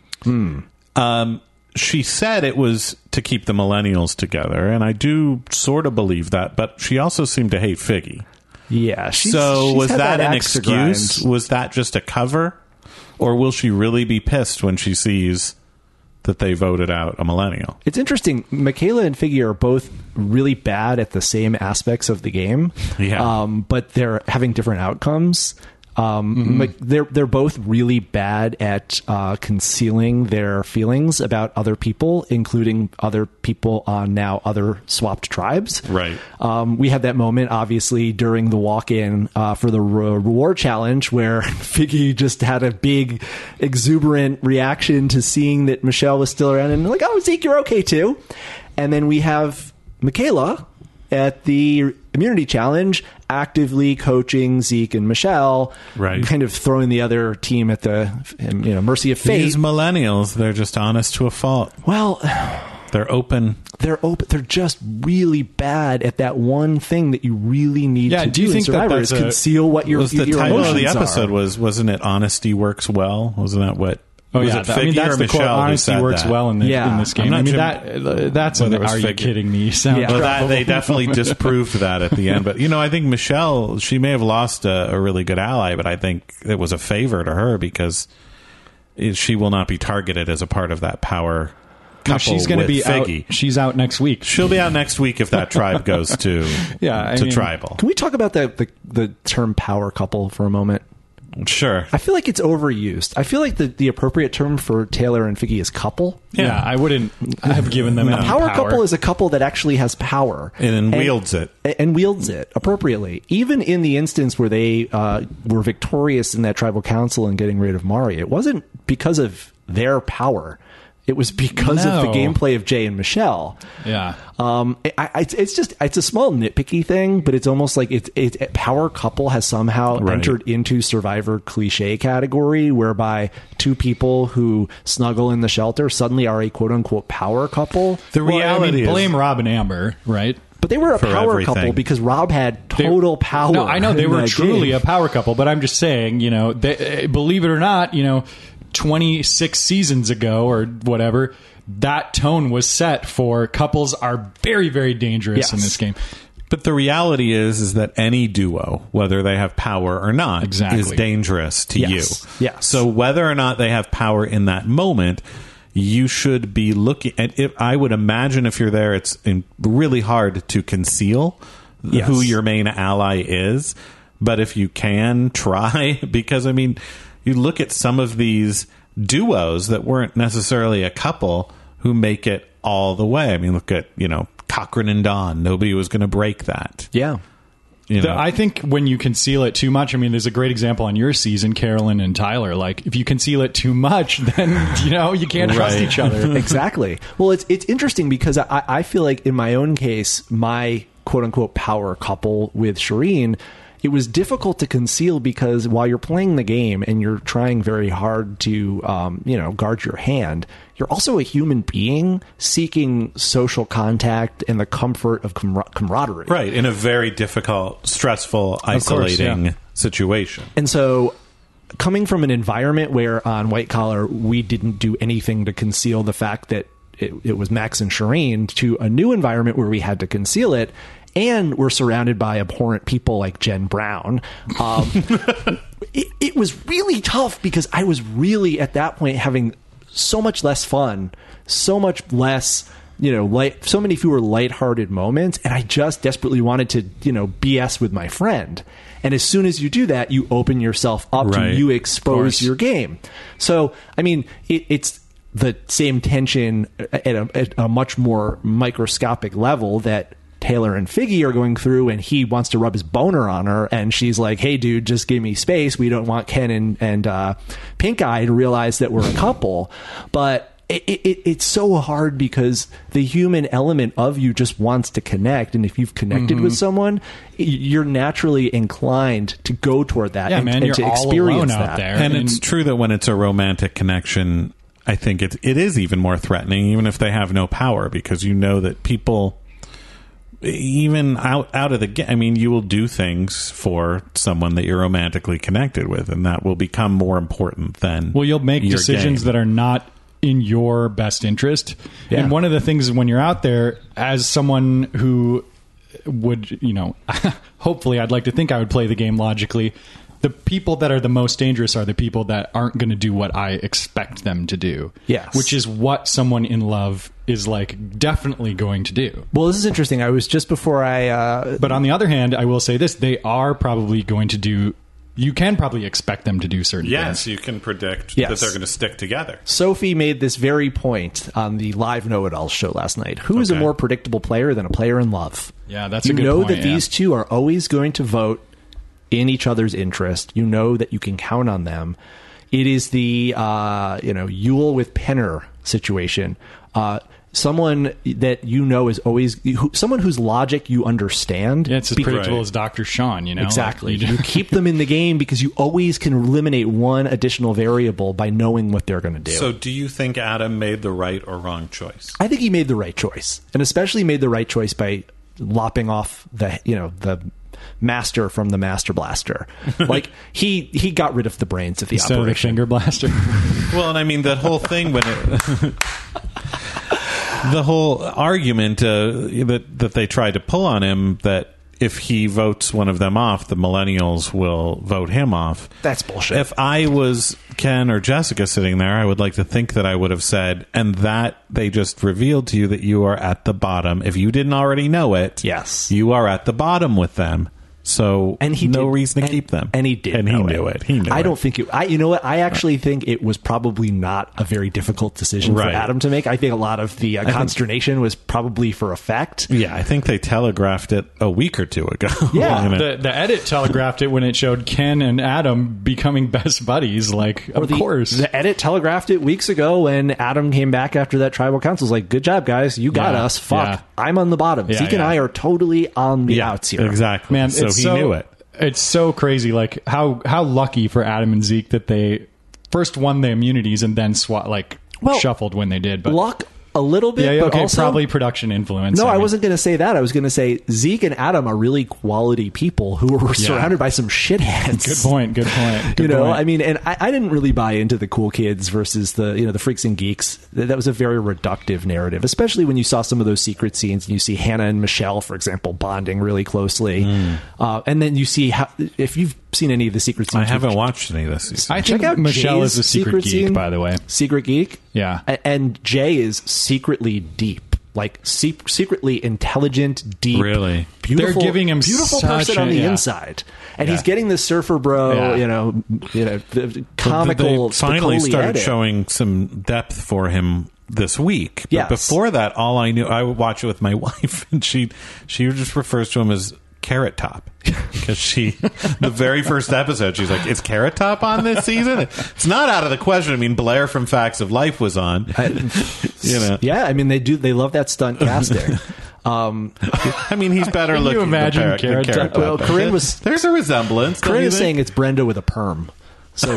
She said it was to keep the millennials together, and I do sort of believe that. But she also seemed to hate Figgy. Yeah. she's Was had that an axe to grind. excuse? Was that just a cover? Or will she really be pissed when she sees that they voted out a millennial? It's interesting. Michaela and Figgy are both really bad at the same aspects of the game. Yeah. But they're having different outcomes. They're both really bad at concealing their feelings about other people, including other people on now other swapped tribes. Right. We had that moment, obviously, during the walk-in for the reward challenge where Figgy just had a big, exuberant reaction to seeing that Michelle was still around and like, oh, Zeke, you're okay too. And then we have Michaela at the immunity challenge actively coaching Zeke and Michelle, right, kind of throwing the other team at the mercy of fate. These millennials, they're just honest to a fault. Well, they're open. They're just really bad at that one thing that you really need to do in Survivor is conceal what your the title emotions of the episode are. Wasn't it Honesty Works Well? Wasn't that what? Oh was yeah, it Figgy that's or the Michelle quote. who Honesty said works that? well in this game. I mean, that's whether an it was "Are you Figgy. kidding me?" sound. Well, they definitely disproved that at the end. But I think Michelle, she may have lost a really good ally, but I think it was a favor to her because she will not be targeted as a part of that power. No, she's going to be Figgy. out. She's out next week. She'll be out next week if that tribe goes to tribal. Can we talk about the term power couple for a moment? Sure. I feel like it's overused. I feel like the appropriate term for Taylor and Figgy is couple. Yeah, I wouldn't have given them a power couple is a couple that actually has power and wields it. And wields it appropriately. Even in the instance where they were victorious in that tribal council and getting rid of Mari, it wasn't because of their power. It was because of the gameplay of Jay and Michelle. Yeah. It's a small nitpicky thing, but it's almost like it's power couple has somehow entered into Survivor cliche category, whereby two people who snuggle in the shelter suddenly are a quote unquote power couple. The reality is, blame Rob and Amber, right? But they were a power couple because Rob had total power. No, I know they were truly game. a power couple, but I'm just saying, believe it or not, 26 seasons ago or whatever, that tone was set for couples are very, very dangerous in this game. But the reality is that any duo, whether they have power or not, is dangerous to you. Yes. So whether or not they have power in that moment, you should be looking at it. I would imagine if you're there, it's really hard to conceal who your main ally is. But if you can, try. Because, I mean, you look at some of these duos that weren't necessarily a couple who make it all the way. I mean, look at, Cochran and Dawn. Nobody was going to break that. Yeah. I think when you conceal it too much, I mean, there's a great example on your season, Carolyn and Tyler. Like, if you conceal it too much, then, you can't trust each other. Exactly. Well, it's interesting because I feel like in my own case, my quote-unquote power couple with Shireen, it was difficult to conceal because while you're playing the game and you're trying very hard to, guard your hand, you're also a human being seeking social contact and the comfort of camaraderie. Right, in a very difficult, stressful, isolating situation. And so coming from an environment where on White Collar we didn't do anything to conceal the fact that it was Max and Shireen, to a new environment where we had to conceal it, and we're surrounded by abhorrent people like Jen Brown. It was really tough because I was really at that point having so much less fun, so much less, so many fewer lighthearted moments, and I just desperately wanted to, BS with my friend. And as soon as you do that, you open yourself up to you expose your game. So, I mean, it's the same tension at a much more microscopic level that Taylor and Figgy are going through, and he wants to rub his boner on her, and she's like, hey dude, just give me space. We don't want Ken and Pink Eye to realize that we're a couple. But it's so hard because the human element of you just wants to connect, and if you've connected with someone, you're naturally inclined to go toward that and to experience that out there. And it's true that when it's a romantic connection, I think it is even more threatening, even if they have no power, because you know that people, even out of the game, I mean, you will do things for someone that you're romantically connected with, and that will become more important than you'll make decisions that are not in your best interest. Yeah. And one of the things when you're out there, as someone who would, hopefully I'd like to think I would play the game logically, the people that are the most dangerous are the people that aren't going to do what I expect them to do. Yes. Which is what someone in love is definitely going to do. Well, this is interesting. I was just before But on the other hand, I will say this. They are probably going to do... You can probably expect them to do certain things. Yes, you can predict that they're going to stick together. Sophie made this very point on the live Know-It-All show last night. Who is a more predictable player than a player in love? Yeah, that's a good point. You know that these two are always going to vote in each other's interest. You know that you can count on them. It is the Yule with Penner situation. Someone that is always someone whose logic you understand. Yeah, it's as predictable as Dr. Sean, Exactly. You keep them in the game because you always can eliminate one additional variable by knowing what they're going to do. So do you think Adam made the right or wrong choice? I think he made the right choice, and especially made the right choice by lopping off the master from the Master Blaster. Like he got rid of the brains of the Instead operation. Of the finger blaster. Well, and I mean that whole thing when it the whole argument that they tried to pull on him, that if he votes one of them off, the millennials will vote him off. That's bullshit. If I was Ken or Jessica sitting there, I would like to think that I would have said, and that they just revealed to you that you are at the bottom. If you didn't already know it, yes, you are at the bottom with them. So no reason to keep them. And he did. And he knew it. He knew I don't think you know what? I actually think it was probably not a very difficult decision for Adam to make. I think a lot of the consternation was probably for effect. Yeah, I think they telegraphed it a week or two ago. Yeah. The edit telegraphed it when it showed Ken and Adam becoming best buddies. Of course. The edit telegraphed it weeks ago when Adam came back after that tribal council. Was like, good job, guys. You got us. Fuck. Yeah. I'm on the bottom. Zeke and I are totally on the outs here. Exactly. Man, so he knew it. It's so crazy, how lucky for Adam and Zeke that they first won the immunities and then shuffled when they did. But luck a little bit, but also probably production influence. No, I wasn't going to say that. I was going to say Zeke and Adam are really quality people who were surrounded by some shitheads. Good point. Good point. I mean, and I didn't really buy into the cool kids versus the freaks and geeks. That was a very reductive narrative, especially when you saw some of those secret scenes and you see Hannah and Michelle, for example, bonding really closely. And then you see how, if you've seen any of the secret scenes. I haven't watched any of this season. I Check think out Michelle Jay's is a secret geek, scene. by the way. Secret geek? Yeah. And Jay is secretly deep. Like, secretly intelligent, deep. Really? Beautiful, They're giving him beautiful such person on the a- yeah. inside. And Yeah. he's getting the surfer bro, Yeah. the comical, They finally Spicoli started edit. showing some depth for him this week. But Yes. before that, all I knew, I would watch it with my wife, and she just refers to him as Carrot Top, because the very first episode, she's like, "Is Carrot Top on this season?" It's not out of the question. I mean, Blair from Facts of Life was on. Yeah, I mean, they love that stunt casting. I mean, he's better Can you looking. imagine than Carrot Carrot Top? Well, Corinne was- There's a resemblance. don't Corinne you is think? saying it's Brenda with a perm. So,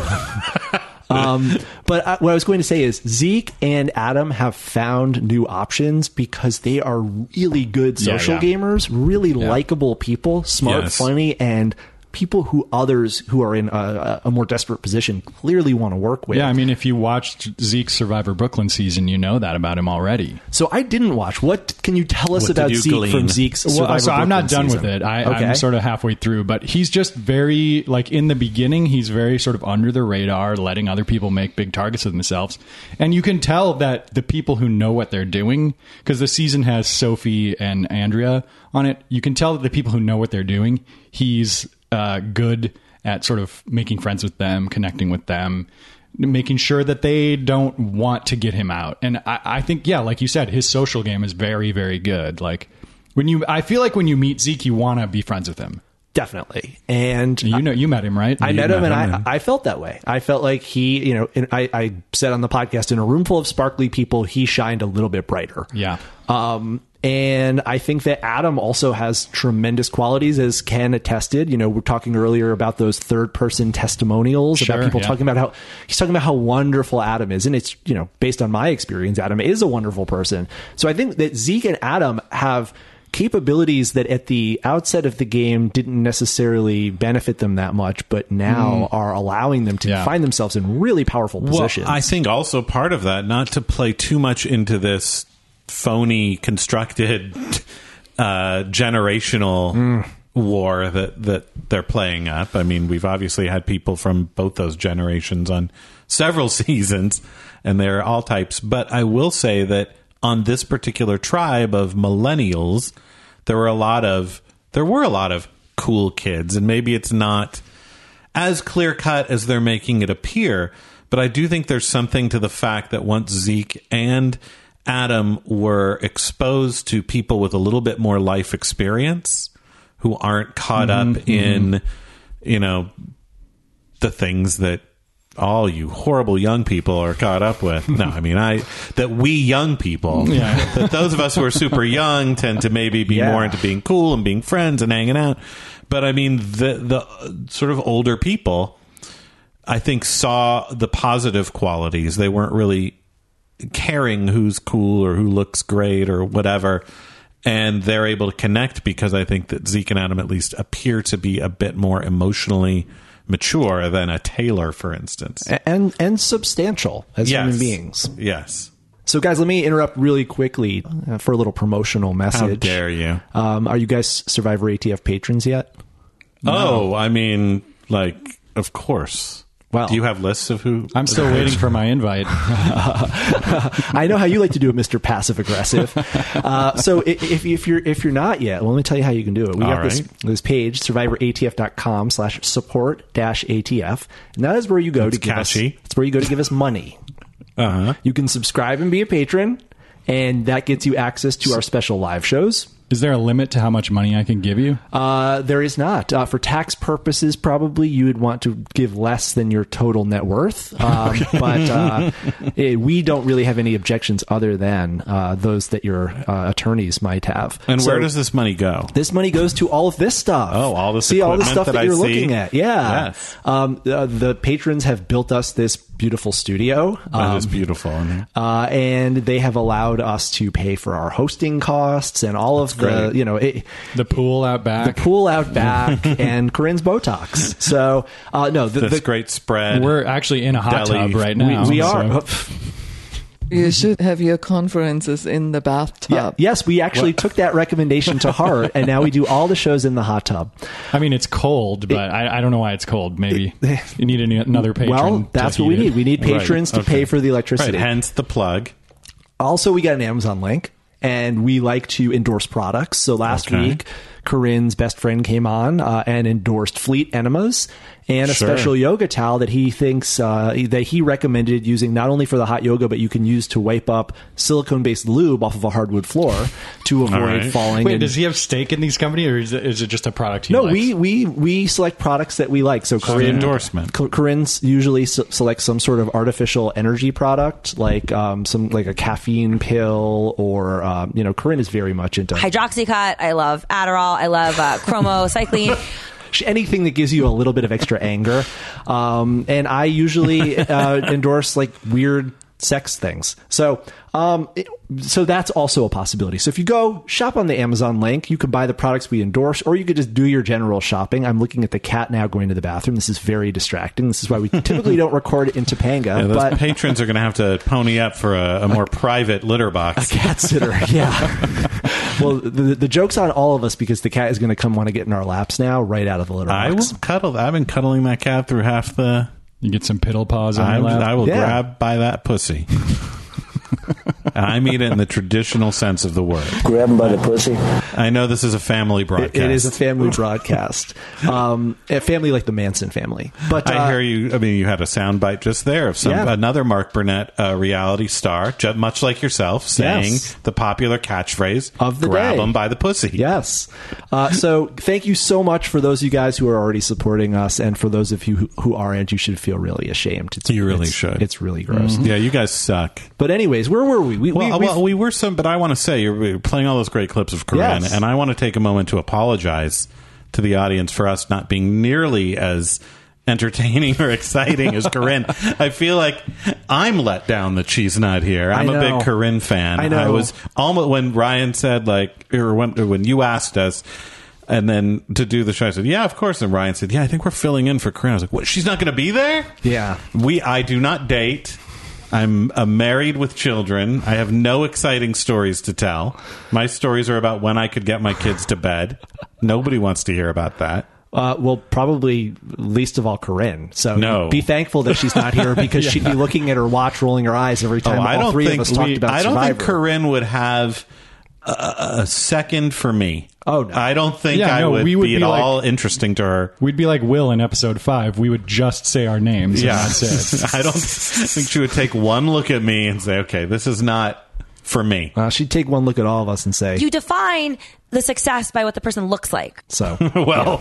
but what I was going to say is Zeke and Adam have found new options because they are really good social yeah. gamers, really likable people, smart, Yes. funny, and people who others who are in a more desperate position clearly want to work with. Yeah, I mean, if you watched Zeke's Survivor Brooklyn season, you know that about him already. So I didn't watch. What can you tell us What did about you Zeke glean? from Zeke's Survivor Well, so I'm not Brooklyn done season? with it. Okay. I'm sort of halfway through, but he's just very, like, in the beginning, he's very sort of under the radar, letting other people make big targets of themselves. And you can tell that the people who know what they're doing, because the season has Sophie and Andrea on it, you can tell that the people who know what they're doing, he's good at sort of making friends with them, connecting with them, making sure that they don't want to get him out. And I think, yeah, like you said, his social game is very, very good. Like I feel like when you meet Zeke, you want to be friends with him. Definitely. And You met him, right? I met him, and him, I felt that way. I felt like he, I said on the podcast, in a room full of sparkly people, he shined a little bit brighter. Yeah. And I think that Adam also has tremendous qualities, as Ken attested. We're talking earlier about those third-person testimonials, Sure, about people yeah. talking about how wonderful Adam is. And it's, based on my experience, Adam is a wonderful person. So I think that Zeke and Adam have capabilities that at the outset of the game didn't necessarily benefit them that much, but now are allowing them to Yeah. find themselves in really powerful positions. Well, I think also part of that, not to play too much into this phony constructed generational war that they're playing up. I mean, we've obviously had people from both those generations on several seasons, and they're all types. But I will say that on this particular tribe of millennials, there were a lot of cool kids, and maybe it's not as clear cut as they're making it appear. But I do think there's something to the fact that once Zeke and Adam were exposed to people with a little bit more life experience who aren't caught up in, the things that all you horrible young people are caught up with. No, I mean, that we young people, that those of us who are super young tend to maybe be more into being cool and being friends and hanging out. But I mean, the sort of older people, I think, saw the positive qualities. They weren't really caring who's cool or who looks great or whatever, and they're able to connect because I think that Zeke and Adam at least appear to be a bit more emotionally mature than a Taylor, for instance, and substantial as human beings. Yes. So, guys, let me interrupt really quickly for a little promotional message. How dare you? Are you guys Survivor ATF patrons yet? Oh, I mean, like, of course. Well, do you have lists of who? I'm still waiting for my invite. I know how you like to do it, Mr. Passive Aggressive. So if you're not yet, well, let me tell you how you can do it. We got this page, survivoratf.com/support-ATF, and that is where you go to give us. It's where you go to give us money. You can subscribe and be a patron, and that gets you access to our special live shows. Is there a limit to how much money I can give you? There is not. For tax purposes, probably you would want to give less than your total net worth. But we don't really have any objections other than those that your attorneys might have. And where does this money go? This money goes to all of this stuff. Oh, all this all the stuff that you're I looking at. Yeah. Yes. The patrons have built us this beautiful studio. That is beautiful. And they have allowed us to pay for our hosting costs and all of the pool out back. The pool out back and Corinne's Botox. So, no. This great spread. We're actually in a hot tub right now. We are. You should have your conferences in the bathtub. Yeah. Yes, we actually took that recommendation to heart, and now we do all the shows in the hot tub. I mean, it's cold, but I don't know why it's cold. Maybe you need another patron. Well, that's what we need. We need patrons to pay for the electricity. Right, hence the plug. Also, we got an Amazon link, and we like to endorse products. So last week, Corinne's best friend came on and endorsed Fleet Enemas and a special yoga towel that he thinks that he recommended using not only for the hot yoga, but you can use to wipe up silicone-based lube off of a hardwood floor to avoid falling. Wait, does he have stake in these companies, or is it just a product he likes? we select products that we like. So Corinne, endorsement. Corinne's usually selects some sort of artificial energy product, like a caffeine pill, or Corinne is very much into Hydroxycut. I love Adderall. I love chromocycline. Anything that gives you a little bit of extra anger. And I usually endorse like weird sex things. So that's also a possibility. So if you go shop on the Amazon link, you could buy the products we endorse, or you could just do your general shopping. I'm looking at the cat now going to the bathroom. This is very distracting. This is why we typically don't record in Topanga. Yeah, those patrons are going to have to pony up for a more private litter box. A cat sitter, yeah. Well, the joke's on all of us because the cat is going to come want to get in our laps now, right out of the litter box. I will cuddle. I've been cuddling that cat through half the... You get some piddle paws on your lap. I will grab by that pussy. I mean it in the traditional sense of the word. Grab him by the pussy. I know this is a family broadcast. It is a family broadcast. A family like the Manson family. But I hear you. I mean, you had a soundbite just there of another Mark Burnett reality star, much like yourself, saying the popular catchphrase of the "Grab day. him by the pussy." Yes. So thank you so much for those of you guys who are already supporting us, and for those of you who aren't, you should feel really ashamed. You really should. It's really gross. Yeah, you guys suck. But anyways, where were we? We were some, but I want to say you're playing all those great clips of Corinne, and I want to take a moment to apologize to the audience for us not being nearly as entertaining or exciting as Corinne. I feel like I'm let down that she's not here. I'm a big Corinne fan. I know. I was almost, when Ryan said, or when you asked us, and then to do the show, I said, yeah, of course. And Ryan said, yeah, I think we're filling in for Corinne. I was like, what? She's not going to be there? Yeah. I do not date. I'm married with children. I have no exciting stories to tell. My stories are about when I could get my kids to bed. Nobody wants to hear about that. Well, probably least of all Corinne. So be thankful that she's not here, because she'd be looking at her watch, rolling her eyes every time all three of us talked about Survivor. I don't think Corinne would have a second for me. Oh, no. I don't think would be at all interesting to her. We'd be like Will in episode 5. We would just say our names. Yeah. And that's it. I don't think she would take one look at me and say, okay, this is not for me. She'd take one look at all of us and say... You define the success by what the person looks like. So, well,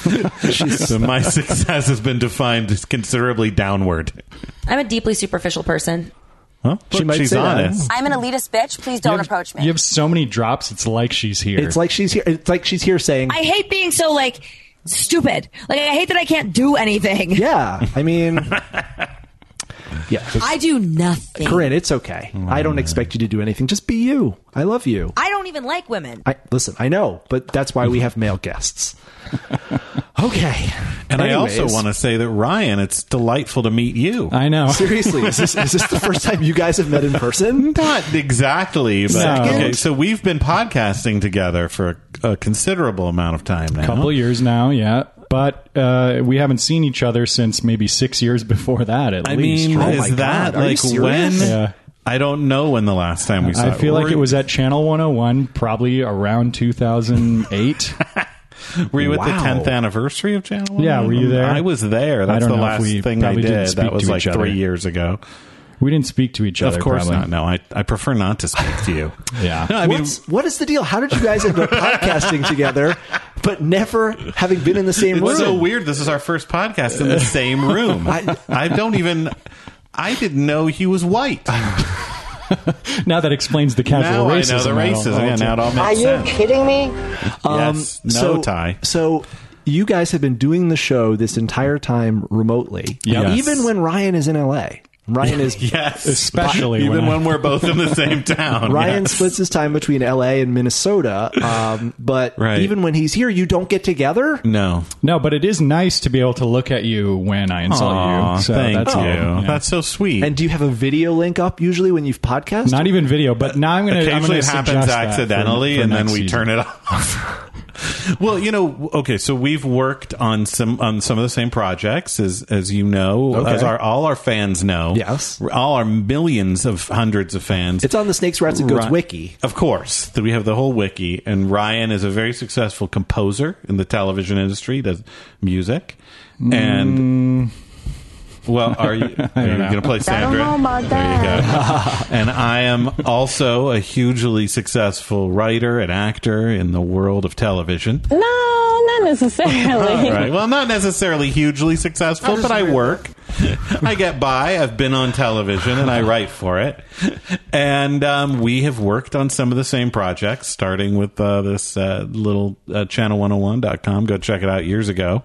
so my success has been defined considerably downward. I'm a deeply superficial person. Well, she's honest. I'm an elitist bitch. Please don't approach me. You have so many drops. It's like she's here. It's like she's here. It's like she's here saying, I hate being so stupid. I hate that I can't do anything. Yeah. I mean, yeah. I do nothing. Corinne, it's okay. I don't expect you to do anything. Just be you. I love you. I don't even like women. Listen, I know, but that's why we have male guests. Okay. And anyways, I also want to say that, Ryan, it's delightful to meet you. I know. Seriously, is this the first time you guys have met in person? Not exactly, but okay. So we've been podcasting together for a considerable amount of time now. A couple of years now, yeah. But we haven't seen each other since maybe 6 years before that, at least. I mean, is that like when? Yeah. I don't know when the last time we saw it. I feel like it was at Channel 101, probably around 2008. Were you at the 10th anniversary of Channel 101? Yeah, were you there? I was there. That's the last thing I did. That was like 3 years ago. We didn't speak to each other. Of course probably. not. No, I prefer not to speak to you. Yeah. No, I mean, what is the deal? How did you guys end up podcasting together, but never having been in the same room? It's so weird. This is our first podcast in the same room. I didn't know he was white. Now that explains the casual racism. I know the racism. Yeah, now it all makes sense. Are you kidding me? Yes. No, Ty. So you guys have been doing the show this entire time remotely, Yes. even when Ryan is in LA. Ryan is Yes, Especially even when when we're both in the same town. Ryan yes. splits his time between LA and Minnesota, but Right. even when he's here, you don't get together. No. No, but it is nice to be able to look at you when I insult Aw, you. So thank that's you. all. Yeah. That's so sweet. And do you have a video link up usually when you've podcast? Not even video, but now I'm going to. Occasionally it happens accidentally, and then we turn it off. Well, okay, so we've worked on some of the same projects as you know, Okay. as all our fans know. Yes. All our millions of hundreds of fans. It's on the Snakes, Rats, and Goats Ri- wiki. Of course. We have the whole wiki, and Ryan is a very successful composer in the television industry, does music. And well, are you going to play Sandra? I don't know about There you go. And I am also a hugely successful writer and actor in the world of television. No, not necessarily. Right. Well, not necessarily hugely successful, but I work. I get by. I've been on television, and I write for it. And we have worked on some of the same projects, starting with this little channel101.com. Go check it out years ago.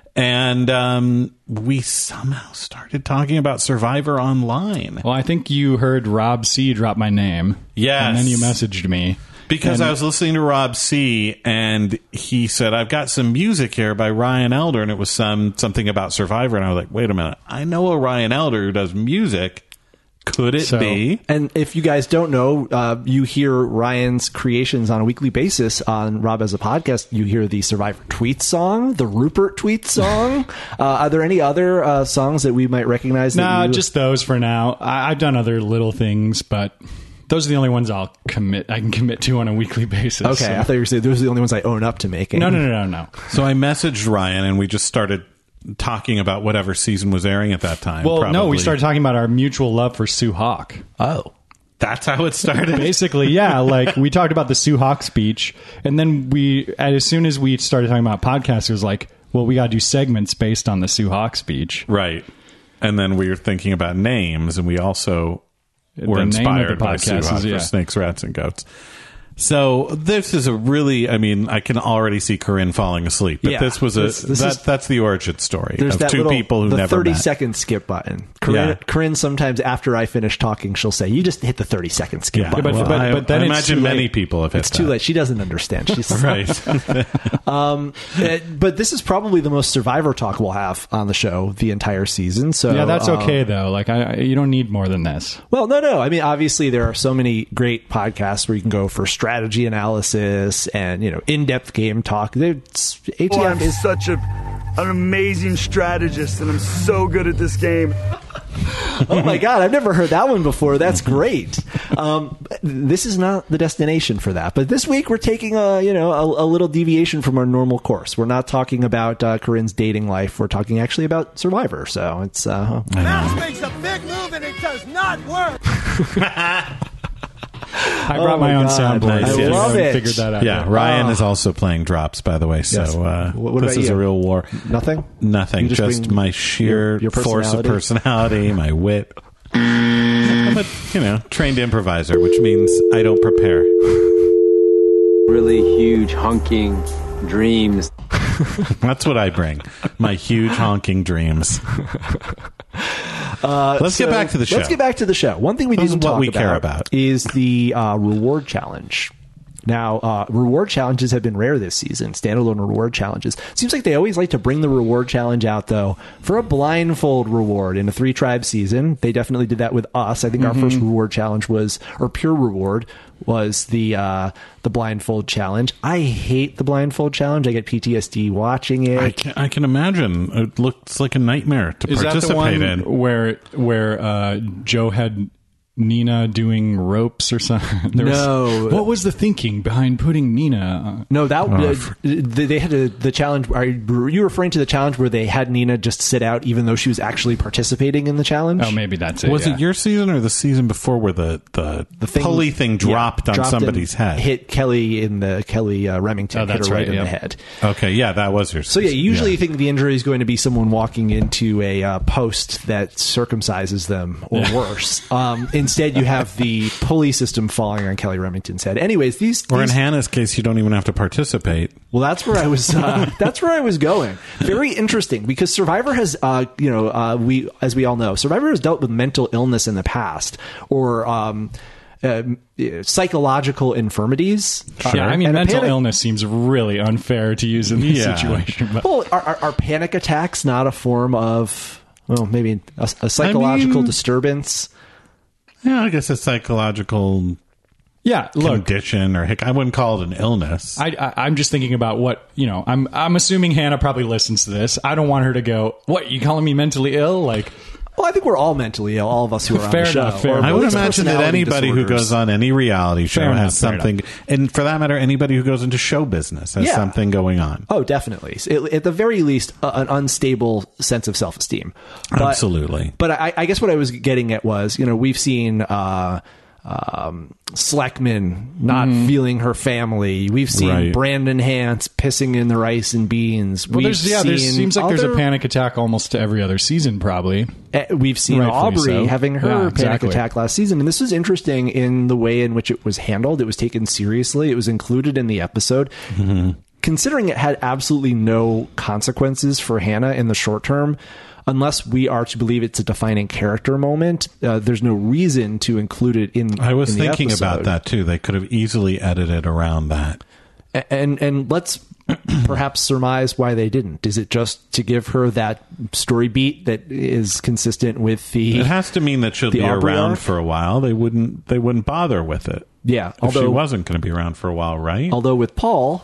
And we somehow started talking about Survivor Online. Well, I think you heard Rob C. drop my name. Yes. And then you messaged me. Because I was listening to Rob C. and he said, I've got some music here by Ryan Elder, and it was something about Survivor. And I was like, wait a minute. I know a Ryan Elder who does music. Could it be? And if you guys don't know, you hear Ryan's creations on a weekly basis on Rob as a podcast. You hear the Survivor tweet song, the Rupert tweet song. Are there any other songs that we might recognize? No, just those for now. I've done other little things, but those are the only ones I can commit to on a weekly basis. Okay, so. I thought you were saying those are the only ones I own up to making. No. So I messaged Ryan, and we just started talking about whatever season was airing at that time. Well, probably. no, we started talking about our mutual love for Sue Hawk. Oh. That's how it started? Basically, yeah. Like, we talked about the Sue Hawk speech, and then as soon as we started talking about podcasts, it was like, well, we got to do segments based on the Sue Hawk speech. Right. And then we were thinking about names, and we also were The name of the inspired by Sue podcast Hawk is, yeah. for Snakes, Rats, and Goats. So this is a really, I can already see Corinne falling asleep. But Yeah. this was that's the origin story There's of that two people who the never 30-second skip button. Corinne, sometimes after I finish talking, she'll say, you just hit the 30-second skip Yeah. button. But then I it's imagine too many late. people have hit It's too that. late. She doesn't understand. She's Right. But this is probably the most Survivor talk we'll have on the show the entire season. So Yeah, that's okay, though. Like, you don't need more than this. Well, no. I mean, obviously, there are so many great podcasts where you can go for strategy analysis and in-depth game talk. ATM is such an amazing strategist, and I'm so good at this game. Oh my God, I've never heard that one before. That's great. This is not the destination for that. But this week we're taking a little deviation from our normal course. We're not talking about Corinne's dating life. We're talking actually about Survivor. So it's Mouse makes a big move and it does not work. I brought my own soundboard. Nice. so I you love haven't it. Figured that out. Yeah, yet. Ryan is also playing drops, by the way. So Yes. What this about is you? a real war. nothing. Nothing, You just bring my sheer your force of personality? personality, my wit. I'm a trained improviser, which means I don't prepare. Really huge honking dreams. That's what I bring. My huge honking dreams. Let's get back to the show. Let's get back to the show. One thing we This is didn't what talk we care about. is the reward challenge. Now, reward challenges have been rare this season, standalone reward challenges. Seems like they always like to bring the reward challenge out, though, for a blindfold reward in a 3-tribe season. They definitely did that with us. I think our first reward challenge or pure reward was the blindfold challenge. I hate the blindfold challenge. I get PTSD watching it. I can imagine. It looks like a nightmare to Is that the participate one in. where Joe had Nina doing ropes or something? No. What was the thinking behind putting Nina? No, they had the challenge. Are you referring to the challenge where they had Nina just sit out even though she was actually participating in the challenge? Oh, maybe that's it. Was yeah. it your season or the season before where the pulley thing dropped on somebody's head? Hit Kelly Remington. Oh, that's hit her right, in yeah. the head. Okay, yeah, that was your So season. yeah, usually you think the injury is going to be someone walking into a post that circumcises them or worse. instead you have the pulley system falling on Kelly Remington's head. Anyways, or in Hannah's case, you don't even have to participate. Well, that's where I was. That's where I was going. Very interesting, because Survivor has, as we all know, Survivor has dealt with mental illness in the past, or psychological infirmities. Yeah, I mean, mental illness seems really unfair to use in this situation. But. Well, are panic attacks not a form of, well, maybe a psychological disturbance? Yeah, I guess a psychological condition or I wouldn't call it an illness. I'm just thinking about what, I'm assuming Hannah probably listens to this. I don't want her to go, what, you calling me mentally ill? Like, well, I think we're all mentally ill, all of us who are on the show. I would imagine that anybody who goes on any reality show has something, and for that matter, anybody who goes into show business has something going on. Oh, definitely. At the very least, an unstable sense of self-esteem. Absolutely. But I guess what I was getting at was, we've seen Sleckman not feeling her family. We've seen Brandon Hance pissing in the rice and beans. Well, there seems like there's a panic attack almost to every other season, probably. We've seen Aubrey having her panic attack last season, and this was interesting in the way in which it was handled. It was taken seriously. It was included in the episode. Mm-hmm. Considering it had absolutely no consequences for Hannah in the short term, unless we are to believe it's a defining character moment, there's no reason to include it in. I was in thinking about that too. They could have easily edited around that. And let's perhaps surmise why they didn't. Is it just to give her that story beat that is consistent with the? It has to mean that she'll be around for a while. They wouldn't bother with it. Yeah, if she wasn't going to be around for a while, right? Although with Paul,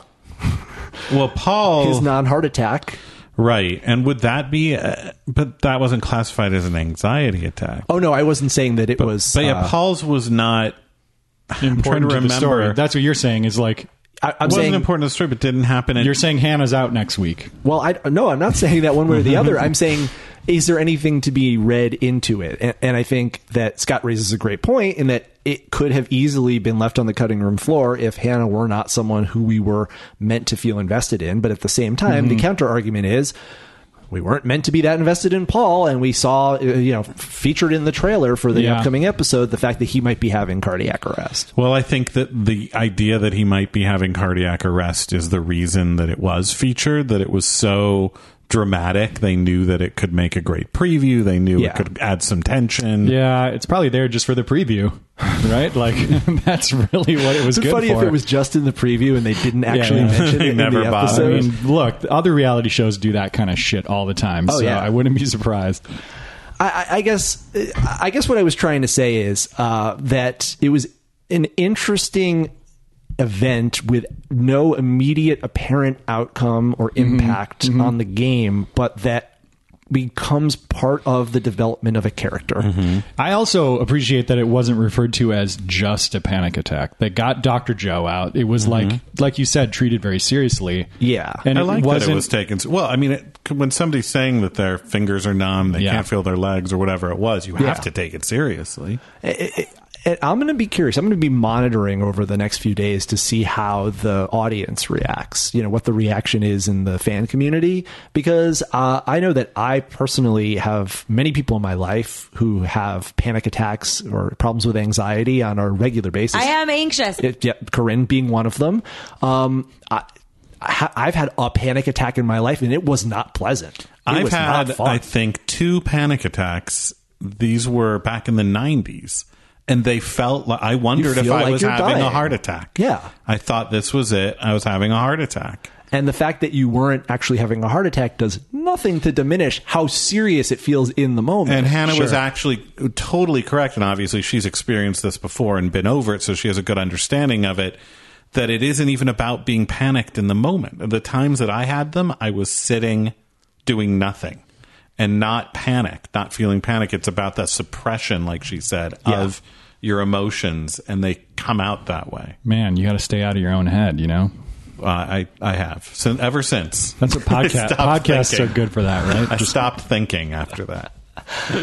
his non-heart attack. Right. And would that be... but that wasn't classified as an anxiety attack. Oh, no, I wasn't saying that it was... But Paul's was not... important to remember. The story. That's what you're saying is like... I'm wasn't saying, important to the story, but didn't happen. You're saying Hannah's out next week. Well, I'm not saying that one way or the other. I'm saying, is there anything to be read into it? And I think that Scott raises a great point in that it could have easily been left on the cutting room floor if Hannah were not someone who we were meant to feel invested in. But at the same time, the counter argument is, we weren't meant to be that invested in Paul, and we saw, featured in the trailer for the upcoming episode, the fact that he might be having cardiac arrest. Well, I think that the idea that he might be having cardiac arrest is the reason that it was featured, that it was so dramatic. They knew that it could make a great preview. They knew it could add some tension. Yeah, it's probably there just for the preview, right? Like, that's really what it was good for. It's funny if it was just in the preview and they didn't actually mention it in the episode. I mean, look, other reality shows do that kind of shit all the time, I wouldn't be surprised. I guess what I was trying to say is that it was an interesting event with no immediate apparent outcome or impact on the game, but that becomes part of the development of a character. I also appreciate that it wasn't referred to as just a panic attack. They got Dr. Joe out. It was like you said, treated very seriously. Yeah. And I like that it was taken. Well, I mean, when somebody's saying that their fingers are numb, they can't feel their legs or whatever it was, you have to take it seriously. And I'm going to be curious. I'm going to be monitoring over the next few days to see how the audience reacts, what the reaction is in the fan community, because I know that I personally have many people in my life who have panic attacks or problems with anxiety on a regular basis. I am anxious. Corinne being one of them. I've had a panic attack in my life, and it was not pleasant. I've had, I think, 2 panic attacks. These were back in the 90s. And they felt like, I wondered if I was having a heart attack. Yeah. I thought this was it. I was having a heart attack. And the fact that you weren't actually having a heart attack does nothing to diminish how serious it feels in the moment. And Hannah was actually totally correct. And obviously she's experienced this before and been over it, so she has a good understanding of it, that it isn't even about being panicked in the moment. The times that I had them, I was sitting doing nothing. And not panic, not feeling panic. It's about that suppression, like she said, of your emotions, and they come out that way. Man, you got to stay out of your own head, I have ever since. That's what podcasts are good for that, right? I stopped thinking after that.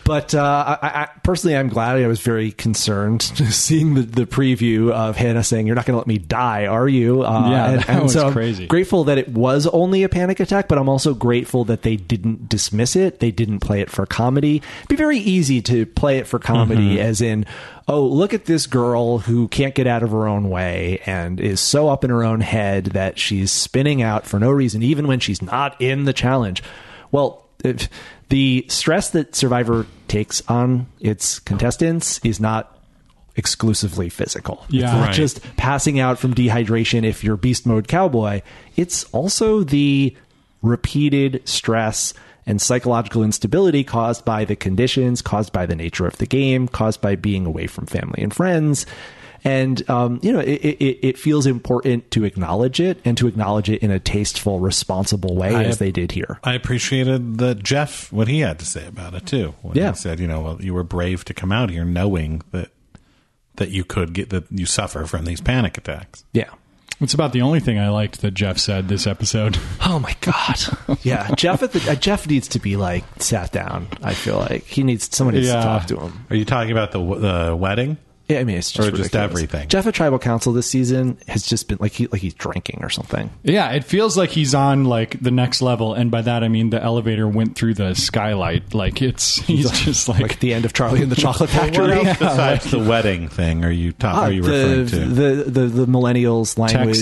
But I personally, I'm glad. I was very concerned seeing the preview of Hannah saying, "You're not going to let me die, are you?" That was so crazy. I'm grateful that it was only a panic attack, but I'm also grateful that they didn't dismiss it. They didn't play it for comedy. It'd be very easy to play it for comedy, as in, oh, look at this girl who can't get out of her own way and is so up in her own head that she's spinning out for no reason, even when she's not in the challenge. Well, the stress that Survivor takes on its contestants is not exclusively physical. Yeah. It's not Right. just passing out from dehydration if you're beast mode cowboy. It's also the repeated stress and psychological instability caused by the conditions, caused by the nature of the game, caused by being away from family and friends. And, it feels important to acknowledge it and to acknowledge it in a tasteful, responsible way as they did here. I appreciated that Jeff, what he had to say about it too. When he said, well, you were brave to come out here knowing that you could that you suffer from these panic attacks. Yeah. It's about the only thing I liked that Jeff said this episode. Oh my God. Yeah. Jeff needs to be sat down. I feel like somebody needs to talk to him. Are you talking about the wedding? Yeah, I mean, it's just or just ridiculous. everything. Jeff at Tribal Council this season has just been like he's drinking or something. Yeah, it feels like he's on the next level, and by that I mean the elevator went through the skylight. He's just like the end of Charlie and the Chocolate Factory. What else besides the wedding thing are you referring to? The millennials language,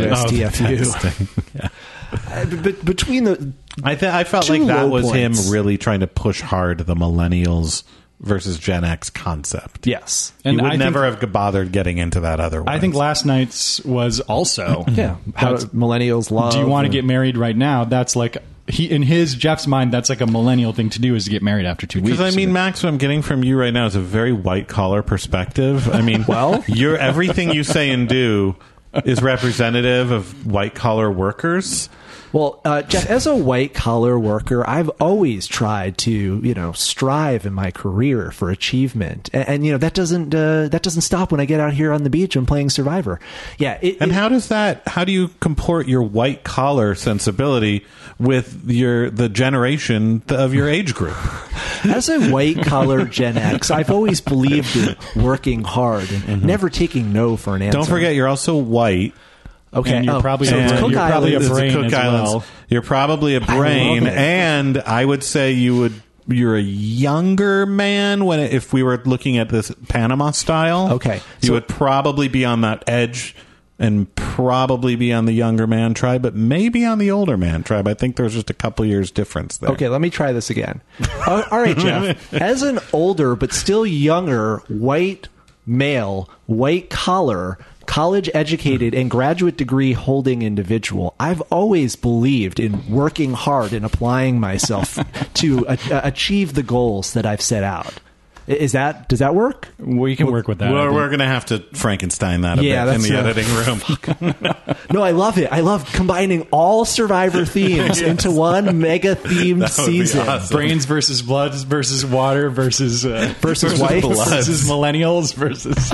Texting But between the, I felt two like that low was points. him really trying to push hard the millennials versus Gen X concept. Yes. And he would never have bothered getting into that otherwise. I think last night's was also how millennials love. Do you want to get married right now? That's in Jeff's mind, that's like a millennial thing to do, is to get married after 2 weeks. Because I mean, Max, what I'm getting from you right now is a very white collar perspective. I mean, everything you say and do is representative of white collar workers. Well, Jeff, as a white-collar worker, I've always tried to, strive in my career for achievement, and that doesn't stop when I get out here on the beach and playing Survivor. Yeah, how do you comport your white-collar sensibility with the generation of your age group? As a white-collar Gen X, I've always believed in working hard and never taking no for an answer. Don't forget, you're also white. Okay, and you're probably a brain as well. You're probably a brain, and I would say you're a younger man if we were looking at this Panama style. Okay, you would probably be on that edge and probably be on the younger man tribe, but maybe on the older man tribe. I think there's just a couple years difference there. Okay, let me try this again. All right, Jeff. As an older but still younger white male, white collar, college educated and graduate degree holding individual, I've always believed in working hard and applying myself to achieve the goals that I've set out. Does that work? We can work with that. Well, we're going to have to Frankenstein that a bit in the editing room. No, I love it. I love combining all Survivor themes into one mega themed season. Awesome. Brains versus blood versus water versus white versus millennials versus.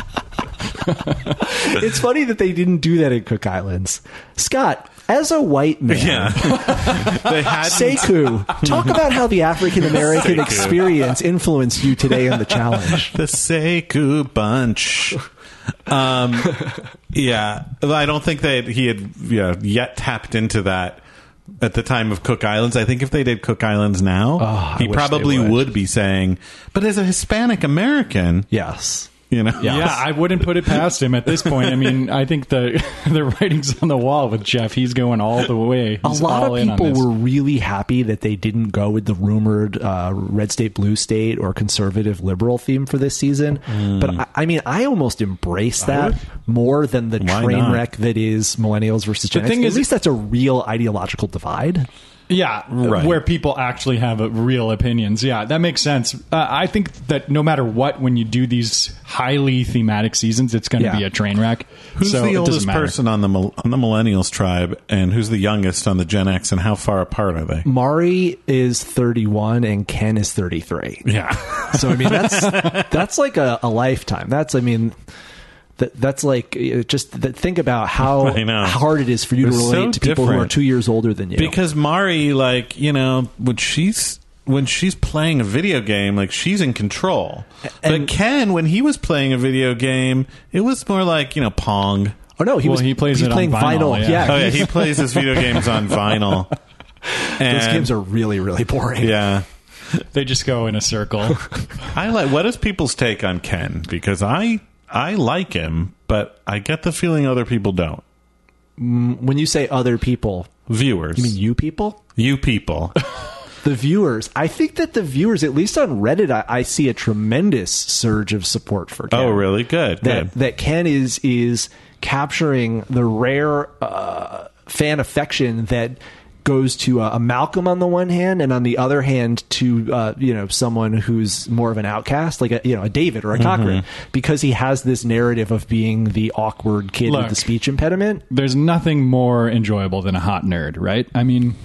It's funny that they didn't do that in Cook Islands. Scott, as a white man, Sekou, talk about how the African American experience influenced you today in the challenge. The Sekou bunch. I don't think that he had yet tapped into that at the time of Cook Islands. I think if they did Cook Islands now, he probably would be saying, but as a Hispanic American, yes. Yeah, I wouldn't put it past him at this point. I mean, I think the writing's on the wall with Jeff. He's going all the way. He's a lot all of people were really happy that they didn't go with the rumored red state, blue state, or conservative liberal theme for this season. But I almost embrace that more than the train wreck that is millennials versus Gen X. At least that's a real ideological divide. Yeah, right. Where people actually have real opinions. Yeah, that makes sense. I think that no matter what, when you do these highly thematic seasons, it's going to be a train wreck. Who's the oldest person on the millennials tribe, and who's the youngest on the Gen X, and how far apart are they? Mari is 31 and Ken is 33. Yeah. So, I mean, that's like a lifetime. That's like think about how hard it is for you to relate to people who are 2 years older than you. Because Mari, when she's when she's playing a video game, like she's in control. But Ken, when he was playing a video game, it was more like, Pong. Oh no, he plays it playing on vinyl. Yeah. Oh yeah, he plays his video games on vinyl. And those games are really, really boring. Yeah. They just go in a circle. What is people's take on Ken? Because I like him, but I get the feeling other people don't. When you say other people, viewers. You mean you people? You people. The viewers. I think that the viewers, at least on Reddit, I see a tremendous surge of support for Ken. Oh, really? Good. That Ken is capturing the rare fan affection that goes to a Malcolm on the one hand, and on the other hand to someone who's more of an outcast, like a David or a Cochran, because he has this narrative of being the awkward kid with the speech impediment. There's nothing more enjoyable than a hot nerd, right? I mean,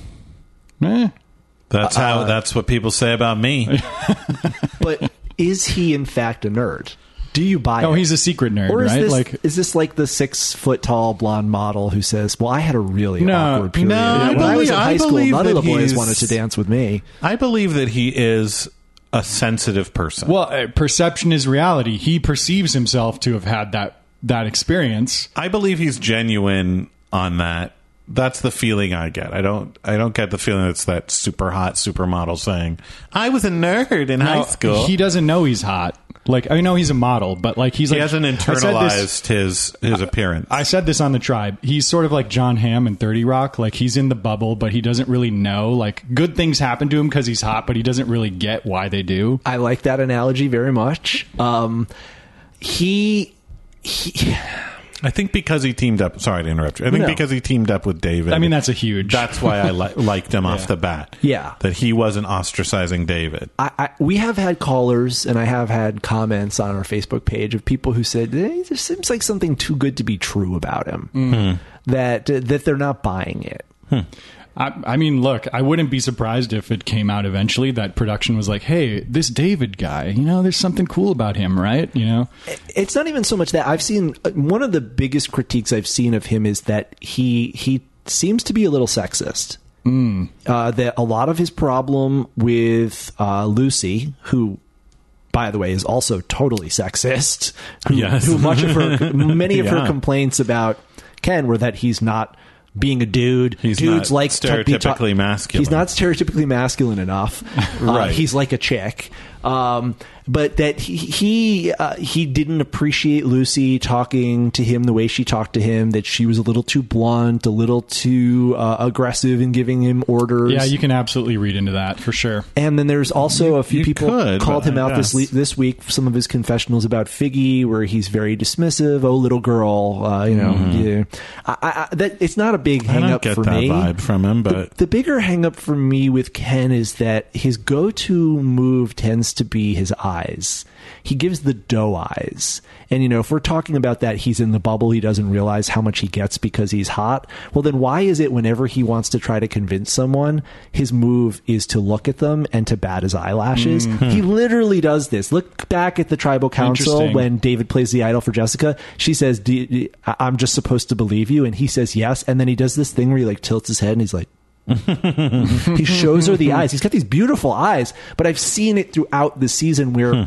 that's what people say about me. But is he in fact a nerd? Do you buy it? Oh, he's a secret nerd, or is right? Is this like the 6 foot tall blonde model who says, "Well, I had a really awkward period. When I was in high school, none of the boys wanted to dance with me." I believe that he is a sensitive person. Well, perception is reality. He perceives himself to have had that experience. I believe he's genuine on that. That's the feeling I get. I don't get the feeling it's that super hot supermodel saying, "I was a nerd in high school." He doesn't know he's hot. Like, I know he's a model, but like he hasn't internalized his appearance. I said this on the Tribe. He's sort of like John Hamm in 30 Rock. Like, he's in the bubble, but he doesn't really know. Like, good things happen to him because he's hot, but he doesn't really get why they do. I like that analogy very much. I think because he teamed up. Sorry to interrupt you. I think because he teamed up with David. I mean, that's a huge. That's why I liked him off the bat. Yeah, that he wasn't ostracizing David. We have had callers, and I have had comments on our Facebook page of people who said there seems like something too good to be true about him. That they're not buying it. I mean, look, I wouldn't be surprised if it came out eventually that production was like, hey, this David guy, there's something cool about him, right? It's not even so much that. I've seen one of the biggest critiques I've seen of him is that he seems to be a little sexist. That a lot of his problem with Lucy, who, by the way, is also totally sexist, who many of her complaints about Ken were that he's not being a dude. Dudes not like stereotypically masculine. He's not stereotypically masculine enough. Right. He's like a chick. But that he didn't appreciate Lucy talking to him the way she talked to him, that she was a little too blunt, a little too aggressive in giving him orders. Yeah, you can absolutely read into that for sure. And then there's also a few people called him out this week, some of his confessionals about Figgy, where he's very dismissive. Oh, little girl, that it's not a big hang up for me. I don't get that vibe from him, but the bigger hang up for me with Ken is that his go-to move tends to be his eyes. He gives the doe eyes. And, if we're talking about that, he's in the bubble, he doesn't realize how much he gets because he's hot. Well, then why is it whenever he wants to try to convince someone, his move is to look at them and to bat his eyelashes? He literally does this. Look back at the tribal council when David plays the idol for Jessica. She says, I'm just supposed to believe you. And he says yes. And then he does this thing where he tilts his head and he's like, he shows her the eyes. He's got these beautiful eyes, but I've seen it throughout the season where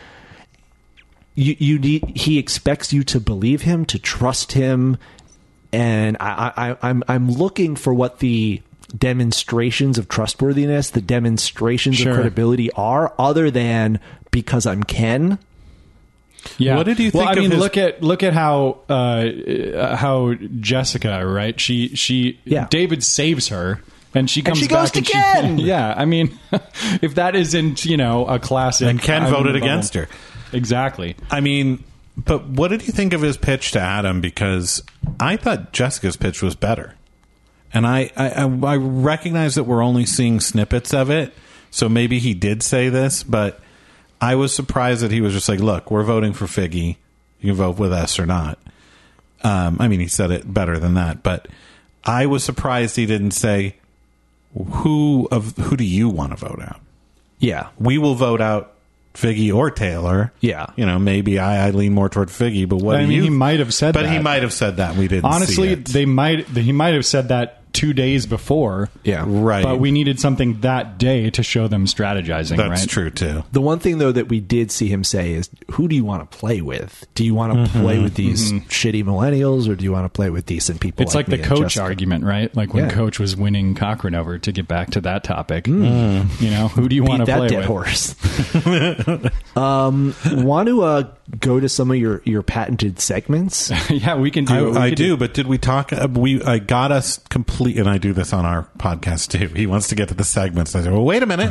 he expects you to believe him, to trust him, and I'm looking for what the demonstrations of trustworthiness, the demonstrations of credibility are, other than because I'm Ken. Yeah. What did you think? Well, I mean, of look at how Jessica, right? She David saves her. And she comes goes back to and Ken. Yeah, I mean, if that isn't, a classic. And Ken voted against her. Exactly. I mean, but what did you think of his pitch to Adam? Because I thought Jessica's pitch was better. And I recognize that we're only seeing snippets of it, so maybe he did say this, but I was surprised that he was just like, look, we're voting for Figgy. You can vote with us or not. I mean, he said it better than that, but I was surprised he didn't say, who do you want to vote out? Yeah. We will vote out Figgy or Taylor. Yeah. Maybe I lean more toward Figgy, but what do you... he might have said that. But he might have said that. We didn't honestly, see it. he might have said that 2 days before. Yeah. Right. But we needed something that day to show them strategizing, That's right? true, too. The one thing, though, that we did see him say is, who do you want to play with? Do you want to play with these shitty millennials, or do you want to play with decent people? It's like the me and coach Jessica? argument, right? Like when Yeah. Coach was winning Cochran over, to get back to that topic. You know, who do you want to Beat play that dead with? horse. Want to go to some of your patented segments? Yeah, we can do it. I do, but did we talk? I got us complete, and I do this on our podcast too. He wants to get to the segments. I said, well, wait a minute.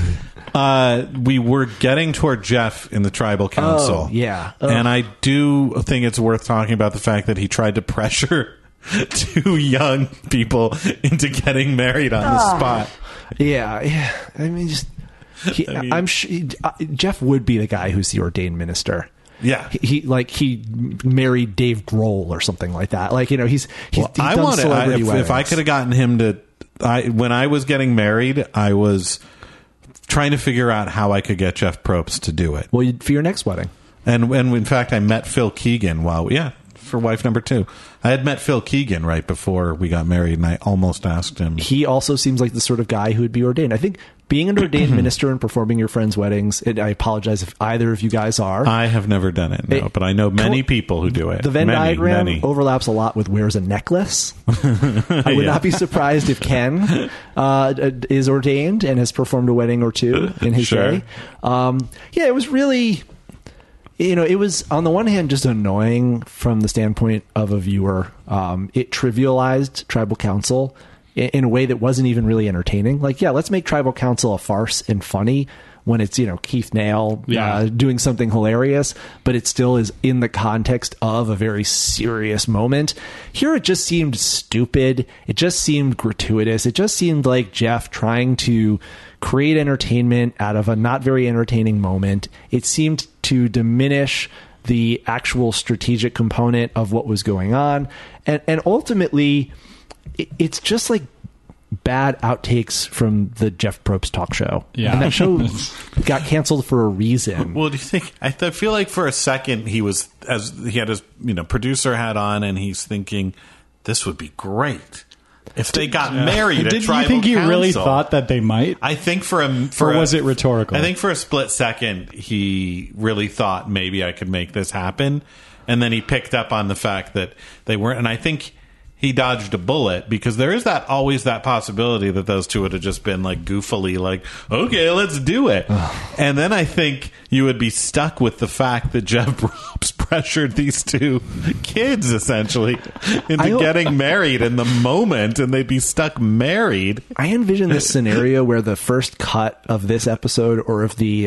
We were getting toward Jeff in the tribal council. Oh, yeah. And I do think it's worth talking about the fact that he tried to pressure 2 young people into getting married on the spot. Yeah. I mean, I'm sure Jeff would be the guy who's the ordained minister. Yeah, he married Dave Grohl or something like that. Like, you know, he's done celebrity weddings. If I could have gotten him to, when I was getting married, I was trying to figure out how I could get Jeff Probst to do it. Well, for your next wedding, and in fact, I met Phil Keegan for wife number 2. I had met Phil Keegan right before we got married, and I almost asked him. He also seems like the sort of guy who would be ordained. I think being an ordained minister and performing your friends' weddings, and I apologize if either of you guys are. I have never done it, no, but I know many people who do it. The Venn diagram overlaps a lot with wears a necklace. I would not be surprised if Ken is ordained and has performed a wedding or 2 in his day. It was really... You know, it was, on the one hand, just annoying from the standpoint of a viewer. It trivialized tribal council in a way that wasn't even really entertaining. Like, yeah, let's make tribal council a farce and funny when it's, you know, Keith Nail doing something hilarious, but it still is in the context of a very serious moment. Here, it just seemed stupid. It just seemed gratuitous. It just seemed like Jeff trying to create entertainment out of a not very entertaining moment. It seemed to diminish the actual strategic component of what was going on. And ultimately, it's just like bad outtakes from the Jeff Probst talk show. Yeah. And that show got canceled for a reason. Well, do you think? I feel like for a second he had his producer hat on, and he's thinking this would be great if they got married. Did you think he really thought that they might? I think or was it rhetorical? I think for a split second he really thought maybe I could make this happen, and then he picked up on the fact that they weren't. And I think he dodged a bullet, because there is always that possibility that those 2 would have just been like goofily like, okay, let's do it. And then I think you would be stuck with the fact that Jeff Probst pressured these 2 kids essentially into getting married in the moment, and they'd be stuck married. I envision this scenario where the first cut of this episode, or if the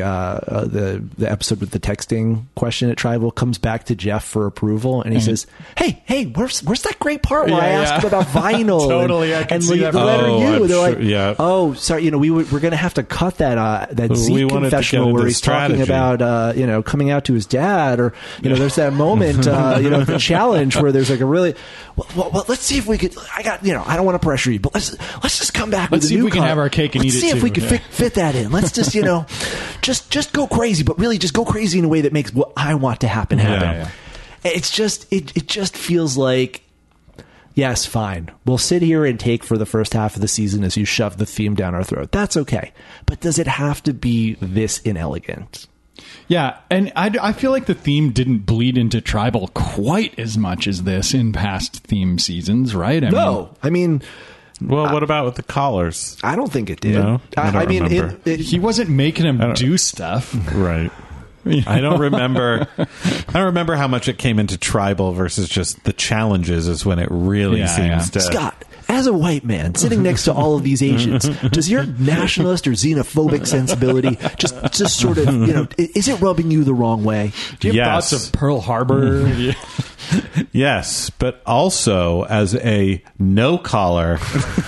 episode with the texting question at Tribal, comes back to Jeff for approval, and he says, hey, where's that great part where I asked him about vinyl? Totally, I can see that. The letter U. They're like, yeah. oh, sorry, you know, we're going to have to cut that Zeke confessional where he's talking about coming out to his dad, or there's that moment the challenge where there's like a really well let's see if we could. I don't want to pressure you, but let's just come back with a new cut. Let's see if we can have our cake and eat it too. Let's see if we can fit that in. Let's just just go crazy, but really just go crazy in a way that makes what I want to happen. Yeah. It's just it just feels like, yes, fine, we'll sit here and take for the first half of the season as you shove the theme down our throat. That's okay. But does it have to be this inelegant? Yeah, and I feel like the theme didn't bleed into Tribal quite as much as this in past theme seasons, right? I mean, well, what about with the collars? I don't think it did. No, I mean, he wasn't making him do stuff. Right. I don't remember how much it came into Tribal versus just the challenges is when it really seems to. Scott, as a white man sitting next to all of these Asians, does your nationalist or xenophobic sensibility just sort of, is it rubbing you the wrong way? Do you have thoughts of Pearl Harbor? Yes, but also as a no collar,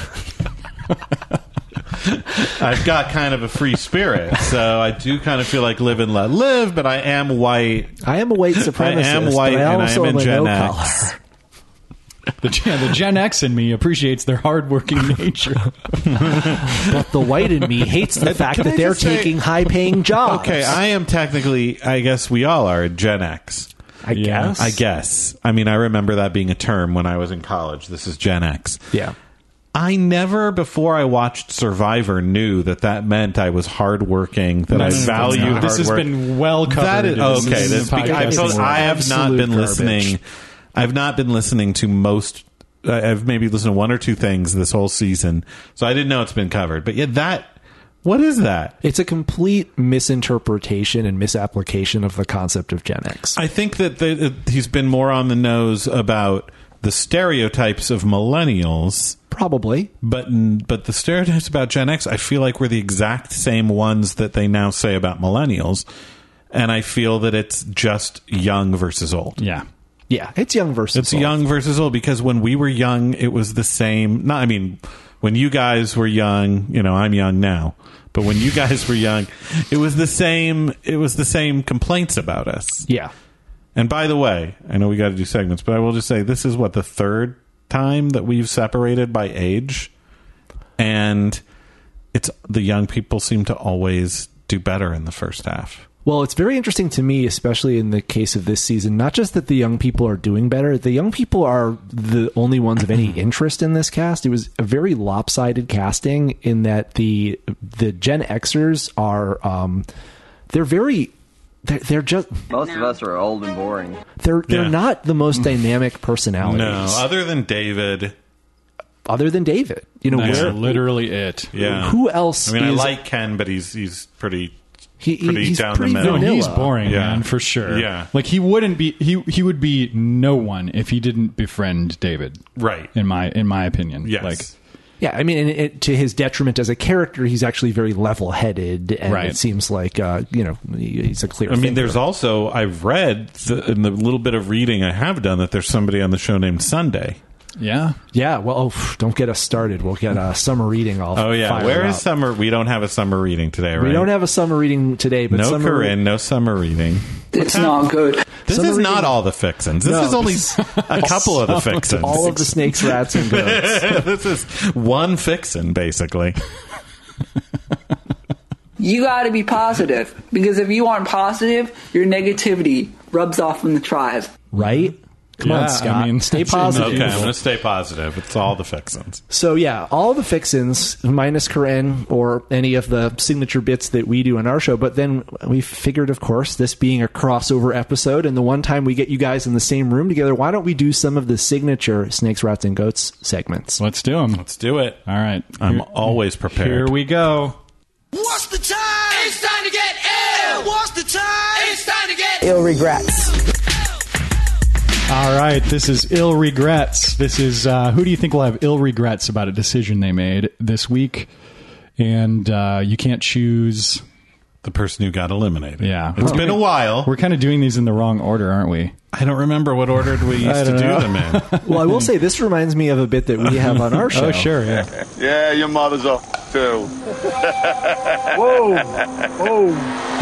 I've got kind of a free spirit, so I do kind of feel like live and let live, but I am white. I am a white supremacist. I am white, and I am in Gen X. The Gen X in me appreciates their hardworking nature. But the white in me hates the fact that they're taking high-paying jobs. Okay, I am technically, I guess we all are Gen X. I guess. I mean, I remember that being a term when I was in college. This is Gen X. Yeah. I never, before I watched Survivor, knew that meant I was hardworking, that I value hard work. This has been well covered. That is, okay, I have not been listening. I've not been listening to most. I've maybe listened to one or two things this whole season, so I didn't know it's been covered. But yeah, what is that? It's a complete misinterpretation and misapplication of the concept of Gen X. I think that he's been more on the nose about the stereotypes of millennials. Probably. But the stereotypes about Gen X, I feel like were the exact same ones that they now say about millennials. And I feel that it's just young versus old. Yeah. Yeah, it's young versus old. It's young versus old, because when we were young, it was the same. When you guys were young, I'm young now. But when you guys were young, it was the same. It was the same complaints about us. Yeah. And by the way, I know we got to do segments, but I will just say this is the third time that we've separated by age, and it's the young people seem to always do better in the first half. Well, it's very interesting to me, especially in the case of this season, not just that the young people are doing better, the young people are the only ones of any interest in this cast. It was a very lopsided casting in that the Gen Xers are, they're just... Most of us are old and boring. They're not the most dynamic personalities. No, other than David. That's literally it. Yeah. Who else? I like Ken, but he's pretty... He's down pretty the middle. vanilla. He's boring, man, for sure. Yeah. Like he wouldn't be he would be no one if he didn't befriend David. Right. In my opinion. Yes. Yeah, I mean, and to his detriment as a character, he's actually very level-headed, and it seems like he's a clear. There's also, I've read in the little bit of reading I have done, that there's somebody on the show named Sunday. Yeah. Yeah. Well, don't get us started. We'll get a summer reading. Where is summer? We don't have a summer reading today, right? We don't have a summer reading today, but no Corinne, no summer reading. It's not good. This is not all the fixins. This is only a couple of the fixins. All of the snakes, rats, and goats. This is one fixin, basically. You got to be positive, because if you aren't positive, your negativity rubs off on the tribe. Right? Come on, Scott. Stay positive. Okay, I'm going to stay positive. It's all the fixins. So, yeah, all the fixins, minus Corinne or any of the signature bits that we do on our show. But then we figured, of course, this being a crossover episode, and the one time we get you guys in the same room together, why don't we do some of the signature Snakes, Rats, and Goats segments? Let's do them. Let's do it. All right. I'm always prepared. Here we go. What's the time? It's time to get ill. What's the time? It's time to get Ill regrets. All right, this is Ill Regrets. This is who do you think will have ill regrets about a decision they made this week? And you can't choose the person who got eliminated. Yeah. It's been a while. We're kind of doing these in the wrong order, aren't we? I don't remember what order we used to do them in. Well, I will say this reminds me of a bit that we have on our show. Oh, sure, yeah. Yeah, your mother's off too. Whoa. Oh.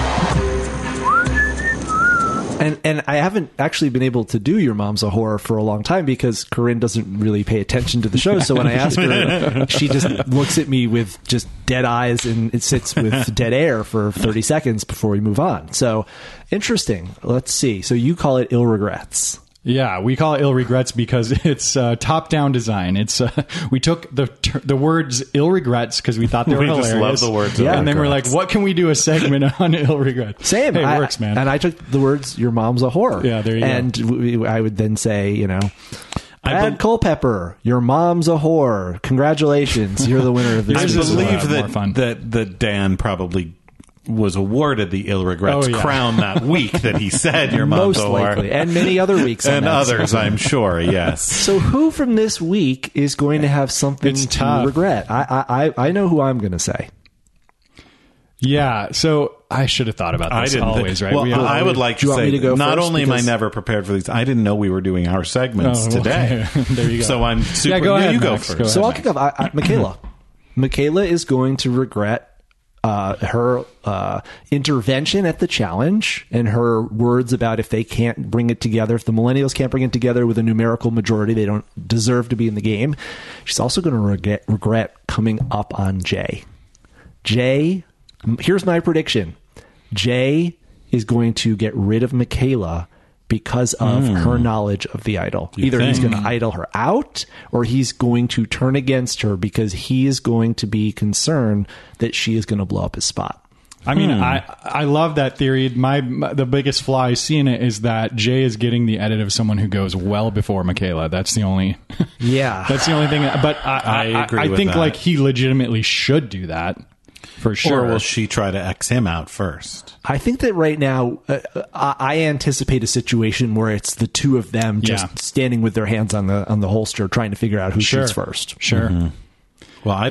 And I haven't actually been able to do Your Mom's a Whore for a long time because Corinne doesn't really pay attention to the show. So when I ask her, she just looks at me with just dead eyes and it sits with dead air for 30 seconds before we move on. So interesting. Let's see. So you call it Ill Regrets. Yeah, we call it Ill Regrets because it's top-down design. It's we took the words Ill Regrets because we thought they were hilarious. We just love the words. Yeah, and then we're like, what can we do a segment on Ill Regrets? Same. Hey, it works, man. And I took the words Your Mom's a Whore. Yeah, there you go. And I would then say, Brad Culpepper, Your Mom's a Whore. Congratulations, you're the winner of this. I believe that Dan probably was awarded the Ill Regrets crown that week that he said Your Mom's a Whore. Most likely. And many other weeks. And others, I'm sure, yes. So who from this week is going to have something to regret? I know who I'm going to say. Yeah, so I should have thought about this always, right? Well, I would like to say, not only am I never prepared for these, I didn't know we were doing our segments today. There you go. So I'm super... Yeah, go ahead, you go Max. first. Go ahead, so I'll kick off. Michaela. Michaela is going to regret her intervention at the challenge and her words about if they can't bring it together, if the millennials can't bring it together with a numerical majority, they don't deserve to be in the game. She's also going to regret coming up on Jay. Jay, here's my prediction. Jay is going to get rid of Michaela because of her knowledge of the idol. Either he's going to idol her out, or he's going to turn against her because he is going to be concerned that she is going to blow up his spot. I mean, I love that theory. The biggest flaw I see in it is that Jay is getting the edit of someone who goes well before Michaela. That's the only that's the only thing. But I agree with think that. Like he legitimately should do that. For sure. Or will she try to X him out first? I think that right now, I anticipate a situation where it's the two of them just standing with their hands on the holster, trying to figure out who shoots first. Sure. Well, I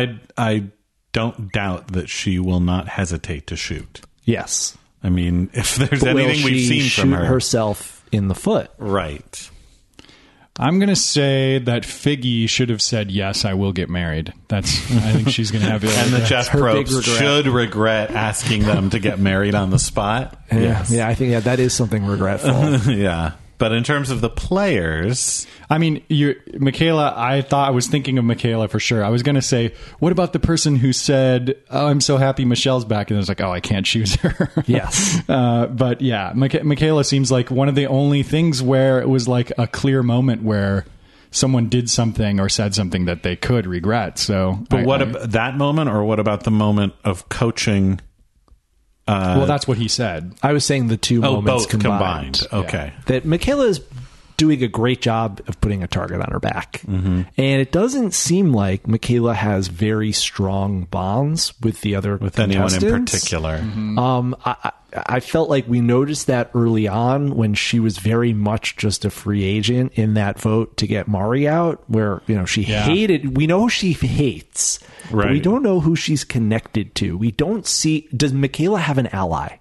don't doubt that she will not hesitate to shoot. Yes. I mean, if there's anything we've seen from her, herself in the foot, right? I'm going to say that Figgy should have said, yes, I will get married. I think she's going to have it. And the Jeff Probst should regret asking them to get married on the spot. Yes. Yeah, I think that is something regretful. Yeah. But in terms of the players, I mean, Michaela, I was thinking of Michaela for sure. I was going to say, what about the person who said, oh, I'm so happy Michelle's back? And I was like, oh, I can't choose her. Yes. But yeah, Michaela seems like one of the only things where it was like a clear moment where someone did something or said something that they could regret. So, but what about that moment, or what about the moment of coaching? Well, that's what he said. I was saying the two moments both combined. Okay. Yeah. That Michaela is doing a great job of putting a target on her back. Mm-hmm. And it doesn't seem like Michaela has very strong bonds with the other anyone in particular. Mm-hmm. I felt like we noticed that early on when she was very much just a free agent in that vote to get Mari out, where she hated. We know she hates, but we don't know who she's connected to. We don't see. Does Michaela have an ally?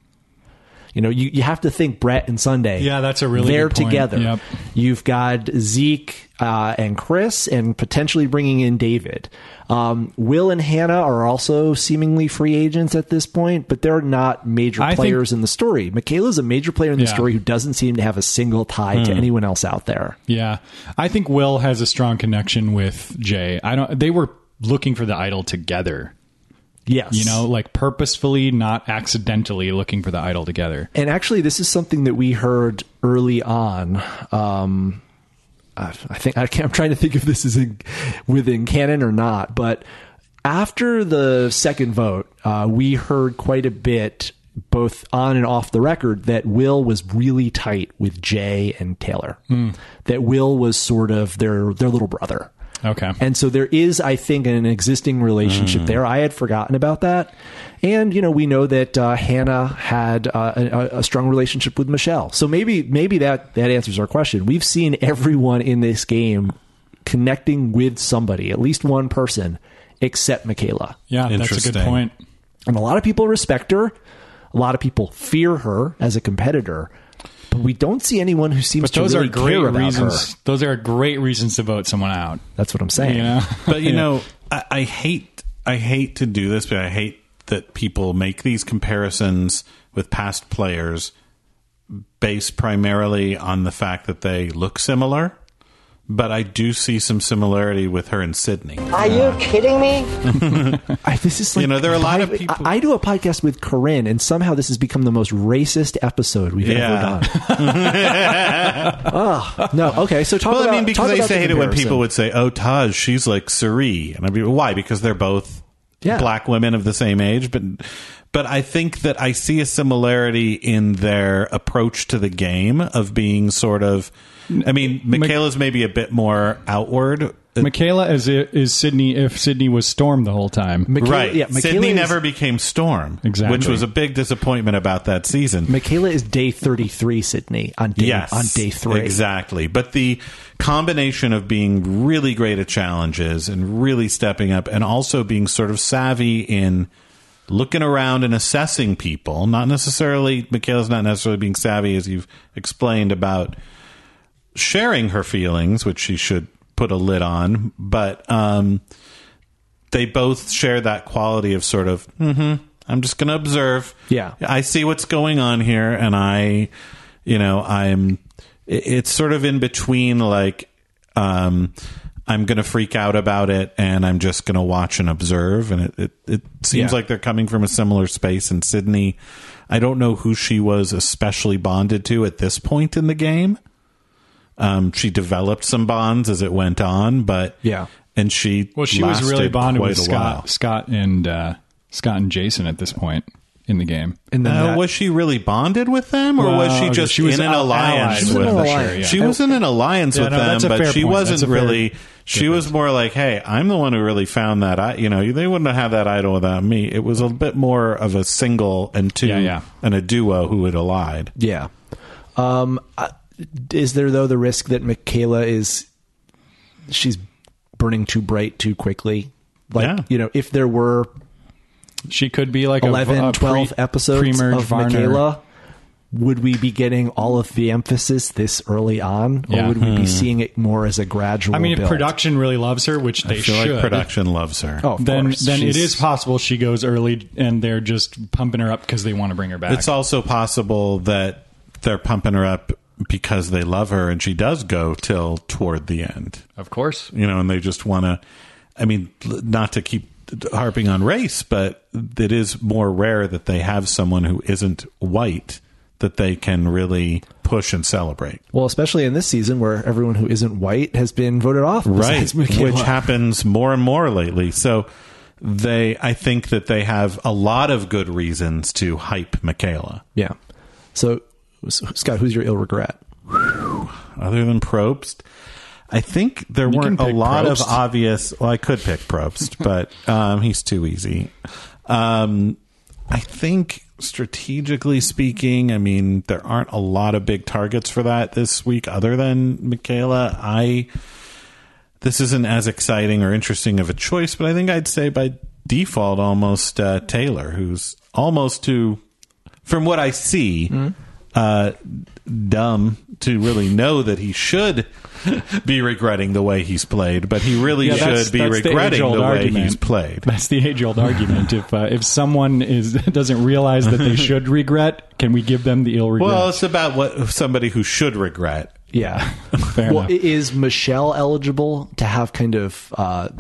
You have to think Brett and Sunday. Yeah, that's a really good point. Together. Yep. You've got Zeke and Chris, and potentially bringing in David. Will and Hannah are also seemingly free agents at this point, but they're not major players in the story. Michaela's a major player in the story who doesn't seem to have a single tie to anyone else out there. Yeah, I think Will has a strong connection with Jay. They were looking for the idol together. Yes. Like purposefully, not accidentally looking for the idol together. And actually, this is something that we heard early on. I'm trying to think if this is within canon or not, but after the second vote, we heard quite a bit, both on and off the record, that Will was really tight with Jay and Taylor. That Will was sort of their little brother. Okay. And so there is, I think, an existing relationship there. I had forgotten about that. And, we know that Hannah had a strong relationship with Michelle. So maybe that answers our question. We've seen everyone in this game connecting with somebody, at least one person, except Michaela. Yeah, that's a good point. And a lot of people respect her. A lot of people fear her as a competitor. But we don't see anyone who seems to really care about her. Those are great reasons to vote someone out. That's what I'm saying. But I hate to do this, but I hate that people make these comparisons with past players based primarily on the fact that they look similar. But I do see some similarity with her and Sydney. Are you kidding me? This is like, there are a lot of people. I do a podcast with Corinne, and somehow this has become the most racist episode we've ever done. Oh, no. Okay, so talk about. Because I used to hate it when people would say, "Oh, Taj, she's like Suri," and I'd be, why? Because they're both black women of the same age, But I think that I see a similarity in their approach to the game of being sort of. I mean, Michaela's maybe a bit more outward. Michaela is Sydney if Sydney was Storm the whole time. Sydney never became Storm, which was a big disappointment about that season. Michaela is day 33 Sydney on day 3. Exactly. But the combination of being really great at challenges and really stepping up, and also being sort of savvy in looking around and assessing people, Michaela's not necessarily being savvy, as you've explained, about sharing her feelings, which she should put a lid on, but they both share that quality of sort of, I'm just going to observe. Yeah. I see what's going on here, and it's sort of in between, like, I'm I'm going to freak out about it, and I'm just going to watch and observe. And it seems like they're coming from a similar space. And Sydney, I don't know who she was especially bonded to at this point in the game. She developed some bonds as it went on, but and she was really bonded with Scott and Jason at this point in the game. And then was she really bonded with them, or was she just in an alliance with them? She was in an alliance with them, but she wasn't really. She was more like, "Hey, I'm the one who really found that. They wouldn't have that idol without me." It was a bit more of a single and two and a duo who had allied. Yeah. Is there though the risk that Michaela she's burning too bright too quickly? Like if there were. She could be like 11, 12 episodes of Michaela. Would we be getting all of the emphasis this early on? Or would we be seeing it more as a gradual build? if production really loves her, which they should. I feel like production loves her. Oh, then it is possible she goes early and they're just pumping her up because they want to bring her back. It's also possible that they're pumping her up because they love her and she does go till toward the end. Of course. And they just want to, not to keep harping on race, but it is more rare that they have someone who isn't white that they can really push and celebrate. Well, especially in this season where everyone who isn't white has been voted off. Right, which happens more and more lately. So I think that they have a lot of good reasons to hype Michaela. Yeah. So, Scott, who's your ill regret? Other than Probst, I think there weren't a lot of obvious... Well, I could pick Probst, but he's too easy. I think, strategically speaking, there aren't a lot of big targets for that this week other than Michaela. This isn't as exciting or interesting of a choice, but I think I'd say by default almost Taylor, who's almost too... From what I see... dumb to really know that he should be regretting the way he's played, but he really should be regretting the way he's played. That's the age-old argument. If someone doesn't realize that they should regret, can we give them the ill regret? Well, it's about somebody who should regret. Yeah. Fair enough. Is Michelle eligible to have kind of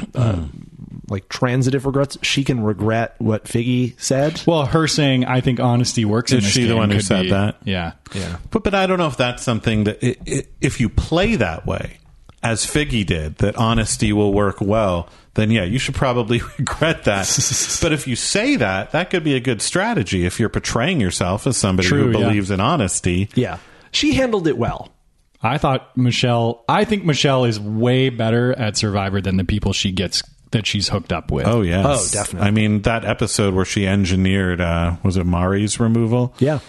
like transitive regrets? She can regret what Figgy said. Well, her saying, "I think honesty works." Is she the one who said that? Yeah. But I don't know if that's something that if you play that way, as Figgy did, that honesty will work well. Then you should probably regret that. But if you say that could be a good strategy if you're portraying yourself as somebody who believes in honesty. Yeah, she handled it well. I think Michelle is way better at Survivor than the people that she's hooked up with. Oh, yes. Oh, definitely. That episode where she engineered, was it Mari's removal? Yeah.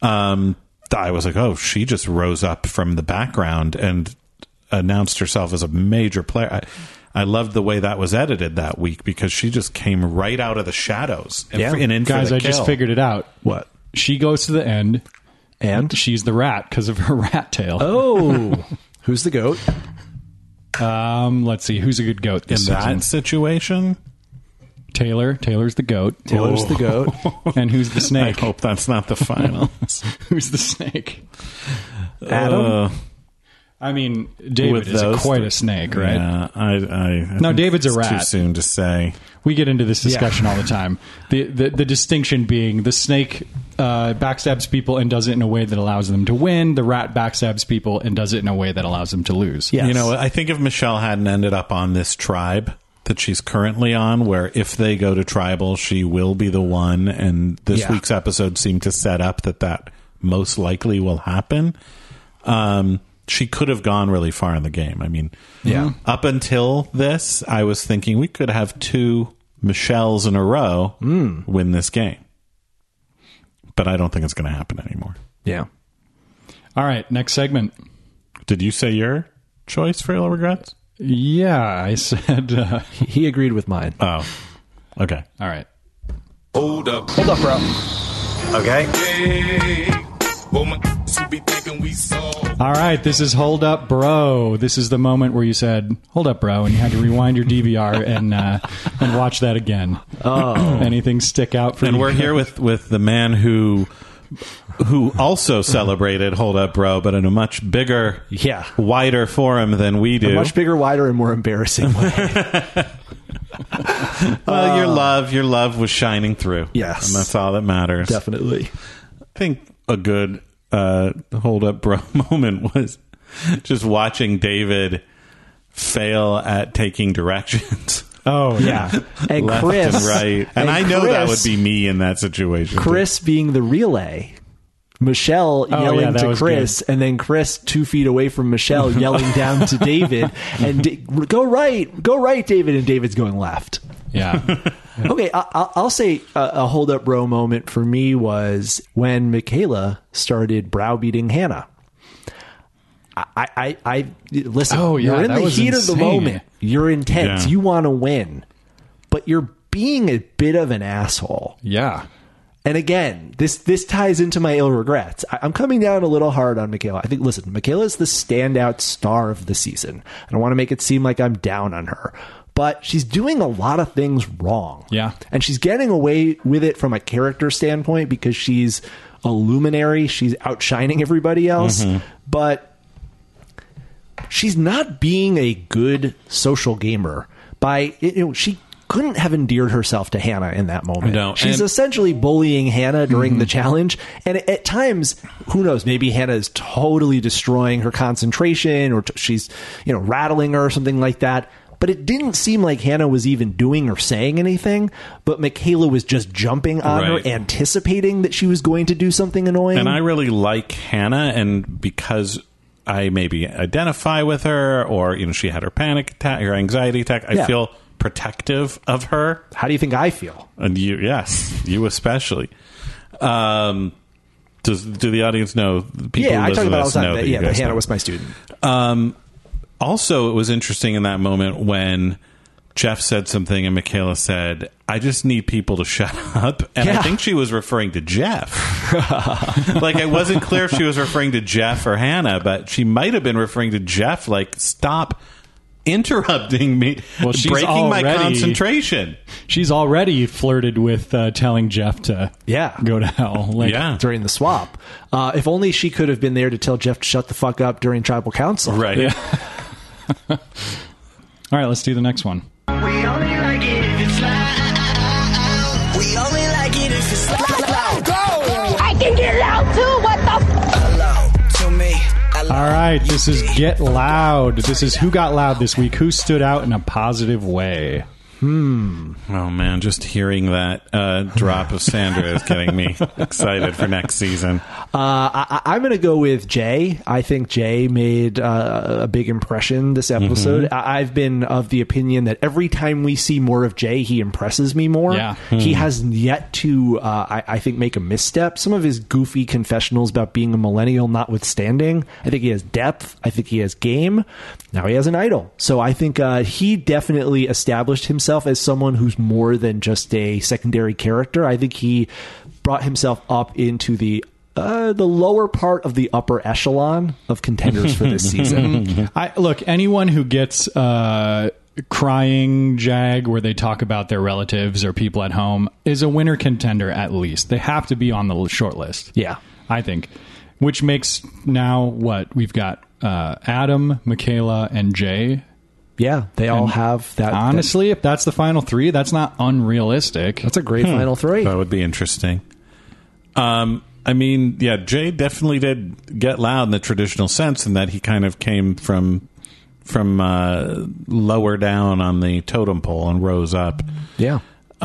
I was like, oh, she just rose up from the background and announced herself as a major player. I loved the way that was edited that week because she just came right out of the shadows and in Guys, for the I just figured it out. What? She goes to the end. And? She's the rat because of her rat tail. Oh. Who's the goat? Let's see. Who's a good goat this season? That situation? Taylor. Taylor's the goat. Taylor's the goat. And who's the snake? I hope that's not the final. Who's the snake? Adam? David is quite a snake, right? Yeah, no, David's a rat. Too soon to say. We get into this discussion all the time. The distinction being the snake backstabs people and does it in a way that allows them to win. The rat backstabs people and does it in a way that allows them to lose. Yes. I think if Michelle hadn't ended up on this tribe that she's currently on, where if they go to tribal, she will be the one, and this week's episode seemed to set up that most likely will happen. She could have gone really far in the game. Up until this, I was thinking we could have 2 Michelles in a row win this game. But I don't think it's going to happen anymore. Yeah. All right, next segment. Did you say your choice for ill regrets? Yeah, I said... he agreed with mine. Oh, okay. All right. Hold up, bro. Okay. All right, this is Hold Up, Bro. This is the moment where you said, hold up, bro, and you had to rewind your DVR and watch that again. Oh. Anything stick out for you? And we're here with the man who who also celebrated Hold Up Bro, but in a much bigger, wider forum than we do. A much bigger, wider, and more embarrassing way. Well, your love was shining through. Yes. And that's all that matters. Definitely. I think a good Hold Up Bro moment was just watching David fail at taking directions. Oh, yeah. And left Chris. and right. And I know that would be me in that situation. Chris being the relay. Michelle yelling to Chris, and then Chris 2 feet away from Michelle yelling down to David, and go right, David, and David's going left. Yeah. Okay, I'll say a hold up bro moment for me was when Michaela started browbeating Hannah. I listen. Oh, yeah, you're in the heat of the moment. You're intense. Yeah. You want to win, but you're being a bit of an asshole. Yeah. And again, this ties into my ill regrets. I'm coming down a little hard on Michaela. I think, listen, Michaela is the standout star of the season. I don't want to make it seem like I'm down on her, but she's doing a lot of things wrong. Yeah. And she's getting away with it from a character standpoint because she's a luminary. She's outshining everybody else. Mm-hmm. But she's not being a good social gamer by, she couldn't have endeared herself to Hannah in that moment. No, she's essentially bullying Hannah during the challenge. And at times, who knows, maybe Hannah is totally destroying her concentration or she's, rattling her or something like that. But it didn't seem like Hannah was even doing or saying anything. But Michaela was just jumping on her, anticipating that she was going to do something annoying. And I really like Hannah, and because I maybe identify with her, or she had her panic attack, her anxiety attack, I feel protective of her. How do you think I feel? And you especially. Do the audience know? People I talk about all the time. That Hannah was my student. Also, it was interesting in that moment when Jeff said something and Michaela said, "I just need people to shut up." And I think she was referring to Jeff. Like, it wasn't clear if she was referring to Jeff or Hannah, but she might have been referring to Jeff, like, stop interrupting me, breaking my concentration. She's already flirted with telling Jeff to go to hell during the swap. If only she could have been there to tell Jeff to shut the fuck up during tribal council. Right. Yeah. All right, let's do the next one. We only like it if it's loud. We only like it if it's loud. Go! I can get loud too. What the Hello to me. All right, this is Get Loud. This is who got loud this week. Who stood out in a positive way? Oh, man, just hearing that drop of Sandra is getting me excited for next season. I'm going to go with Jay. I think Jay made a big impression this episode. I've been of the opinion that every time we see more of Jay, he impresses me more. Yeah. He has yet to, I think, make a misstep. Some of his goofy confessionals about being a millennial notwithstanding, I think he has depth. I think he has game. Now he has an idol. So I think he definitely established himself as someone who's more than just a secondary character. I think he brought himself up into the lower part of the upper echelon of contenders for this season. Look, anyone who gets crying Jag where they talk about their relatives or people at home is a winner contender at least. They have to be on the short list. Yeah. I think. Which makes now what? We've got Adam, Michaela, and Jay. Yeah, they all have that. Honestly, if that's the final three, that's not unrealistic. That's a great final three. That would be interesting. I mean, Jay definitely did get loud in the traditional sense, in that he kind of came from lower down on the totem pole and rose up. Yeah.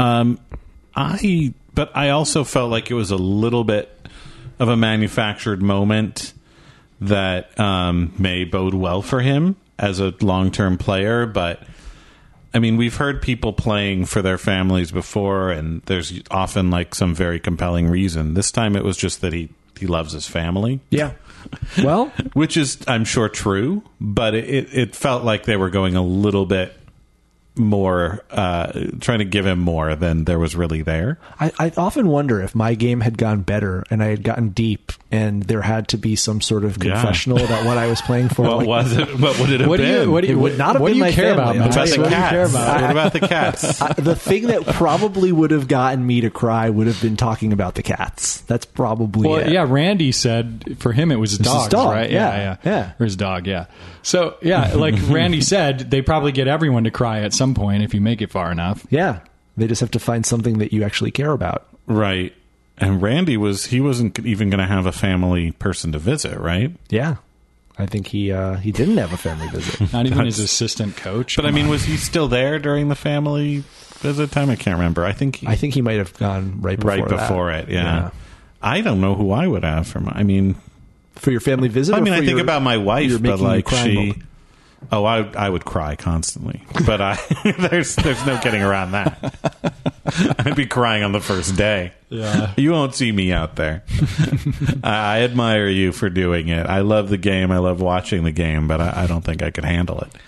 But I also felt like it was a little bit of a manufactured moment that may bode well for him as a long-term player. But I mean, we've heard people playing for their families before, and there's often like some very compelling reason. This time it was just that he loves his family. Yeah. Well, which is, I'm sure, true, but it felt like they were going a little bit more, trying to give him more than there was really there. I often wonder if my game had gone better and I had gotten deep and there had to be some sort of confessional about what I was playing for. What was it? What would it have been? It would not have been my family. What about the cats? What about the cats? The thing that probably would have gotten me to cry would have been talking about the cats. That's probably it. Yeah, Randy said for him it was his dog, right? Yeah. Or his dog, yeah. So, yeah, like Randy said, they probably get everyone to cry at some point if you make it far enough. Yeah. They just have to find something that you actually care about. Right. And Randy wasn't even going to have a family person to visit, right? Yeah. I think he didn't have a family visit. Not even his assistant coach. But I mean, was he still there during the family visit time? I can't remember. I think he might have gone right before it. Yeah. I don't know who I would have for for your family visit. I mean, I think about my wife, but like she. Oh, I would cry constantly, but there's no getting around that. I'd be crying on the first day. Yeah, you won't see me out there. I admire you for doing it. I love the game. I love watching the game, but I don't think I could handle it.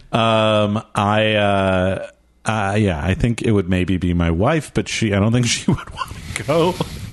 I think it would maybe be my wife, but I don't think she would want to go.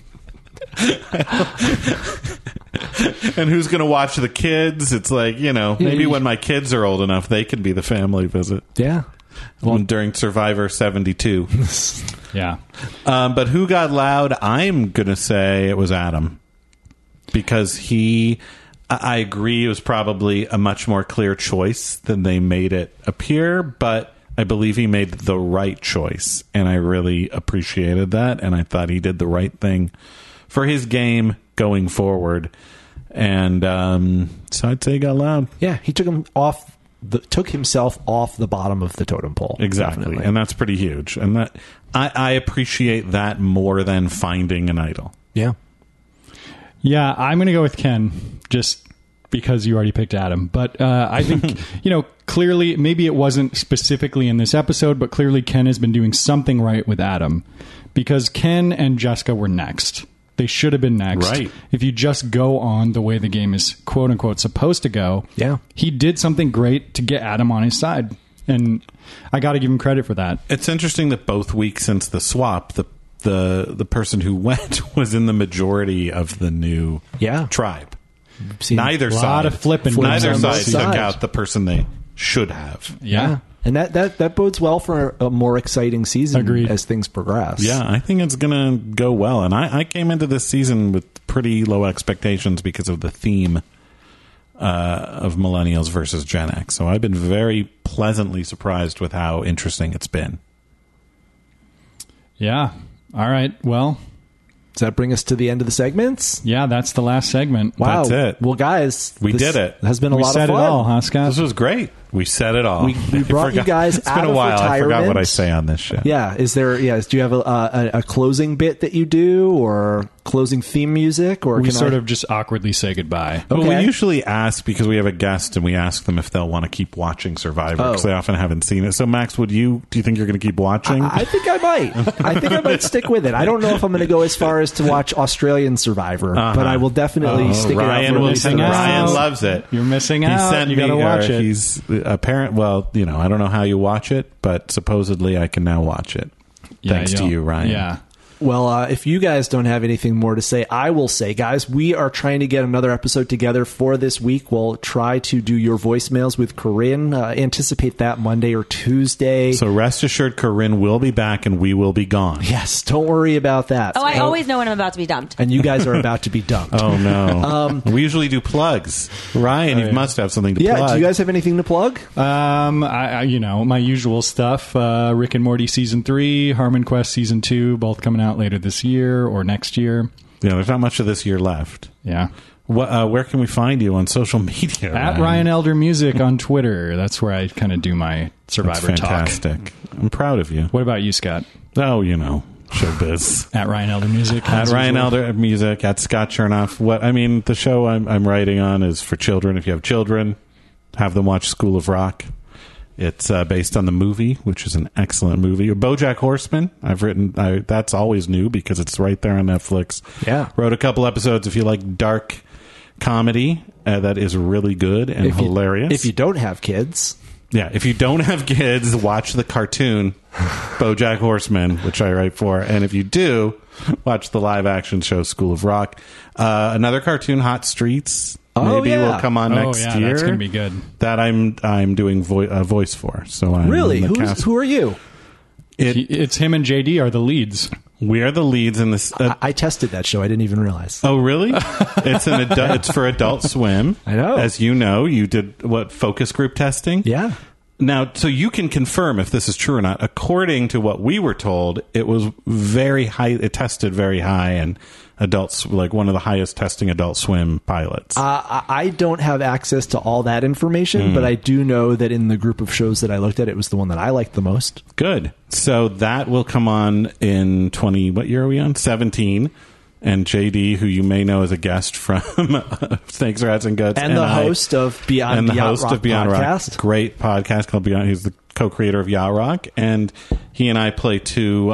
And who's going to watch the kids? It's like, maybe when my kids are old enough, they can be the family visit. Yeah. Well, during Survivor 72. Yeah. But who got loud? I'm going to say it was Adam. Because I agree, it was probably a much more clear choice than they made it appear, but I believe he made the right choice. And I really appreciated that. And I thought he did the right thing for his game going forward. And so I'd say he got loud. Yeah, he took himself off the bottom of the totem pole. Exactly. Definitely. And that's pretty huge. And that I appreciate that more than finding an idol. Yeah. Yeah, I'm going to go with Ken just because you already picked Adam. But I think, clearly, maybe it wasn't specifically in this episode, but clearly Ken has been doing something right with Adam because Ken and Jessica were next. They should have been next. Right. If you just go on the way the game is quote unquote supposed to go. Yeah. He did something great to get Adam on his side. And I got to give him credit for that. It's interesting that both weeks since the swap, the person who went was in the majority of the new tribe. Neither side took out the person they should have. Yeah. And that bodes well for a more exciting season as things progress. Yeah, I think it's going to go well. And I came into this season with pretty low expectations because of the theme of Millennials versus Gen X. So I've been very pleasantly surprised with how interesting it's been. Yeah. All right. Well, does that bring us to the end of the segments? Yeah, that's the last segment. Wow. That's it. Well, guys, we did it. Has been a lot of fun. We said it all, huh, Scott? This was great. We said it all. We brought you guys it's out been a of while. retirement. I forgot what I say on this show. Yeah. Do you have a closing bit that you do or closing theme music? Or we just awkwardly say goodbye. Okay. Well, we usually ask because we have a guest and we ask them if they'll want to keep watching Survivor because they often haven't seen it. So, Max, do you think you're going to keep watching? I think I might. I think I might stick with it. I don't know if I'm going to go as far as to watch Australian Survivor, but I will definitely stick it out. Ryan loves it. You're missing out. You got to watch it. He's a parent. Well, I don't know how you watch it, but supposedly I can now watch it. Thanks to you, Ryan. Yeah. Well, if you guys don't have anything more to say, I will say, guys, we are trying to get another episode together for this week. We'll try to do your voicemails with Corinne. Anticipate that Monday or Tuesday. So rest assured, Corinne will be back and we will be gone. Yes, don't worry about that. Oh, I always know when I'm about to be dumped. And you guys are about to be dumped. Oh, no. We usually do plugs. Ryan, you must have something to plug. Yeah, do you guys have anything to plug? My usual stuff. Rick and Morty Season 3, Harmon Quest Season 2, both coming out later this year or next year. Yeah, there's not much of this year left. Yeah. Where can we find you on social media? At Ryan Elder Music on Twitter. That's where I kind of do my Survivor That's fantastic. I'm proud of you. What about you, Scott? Oh, showbiz. At Ryan Elder Music. At Ryan Elder Music. At Scott Chernoff. The show I'm writing on is for children. If you have children, have them watch School of Rock. It's based on the movie, which is an excellent movie. BoJack Horseman. I've written. That's always new because it's right there on Netflix. Yeah, wrote a couple episodes. If you like dark comedy, that is really good and hilarious. If you don't have kids, Yeah, if you don't have kids, watch the cartoon BoJack Horseman, which I write for. And if you do, watch the live-action show School of Rock. Another cartoon, Hot Streets, maybe will come on next year. That's going to be good. That I'm doing voice for. So I'm really? Who are you? It's him and JD are the leads. We are the leads in this. I tested that show. I didn't even realize. Oh, really? It's for Adult Swim. I know. As you know, you did focus group testing? Yeah. Now, so you can confirm if this is true or not. According to what we were told, it was very high. It tested very high, and adults like one of the highest testing Adult Swim pilots. I don't have access to all that information, but I do know that in the group of shows that I looked at, it was the one that I liked the most. Good. So that will come on in what year are we on? 17. And JD, who you may know as a guest from Snakes, Rats, and Guts. And the host of Beyond Rock podcast. Great podcast called Beyond. He's the co-creator of Yacht Rock. And he and I play two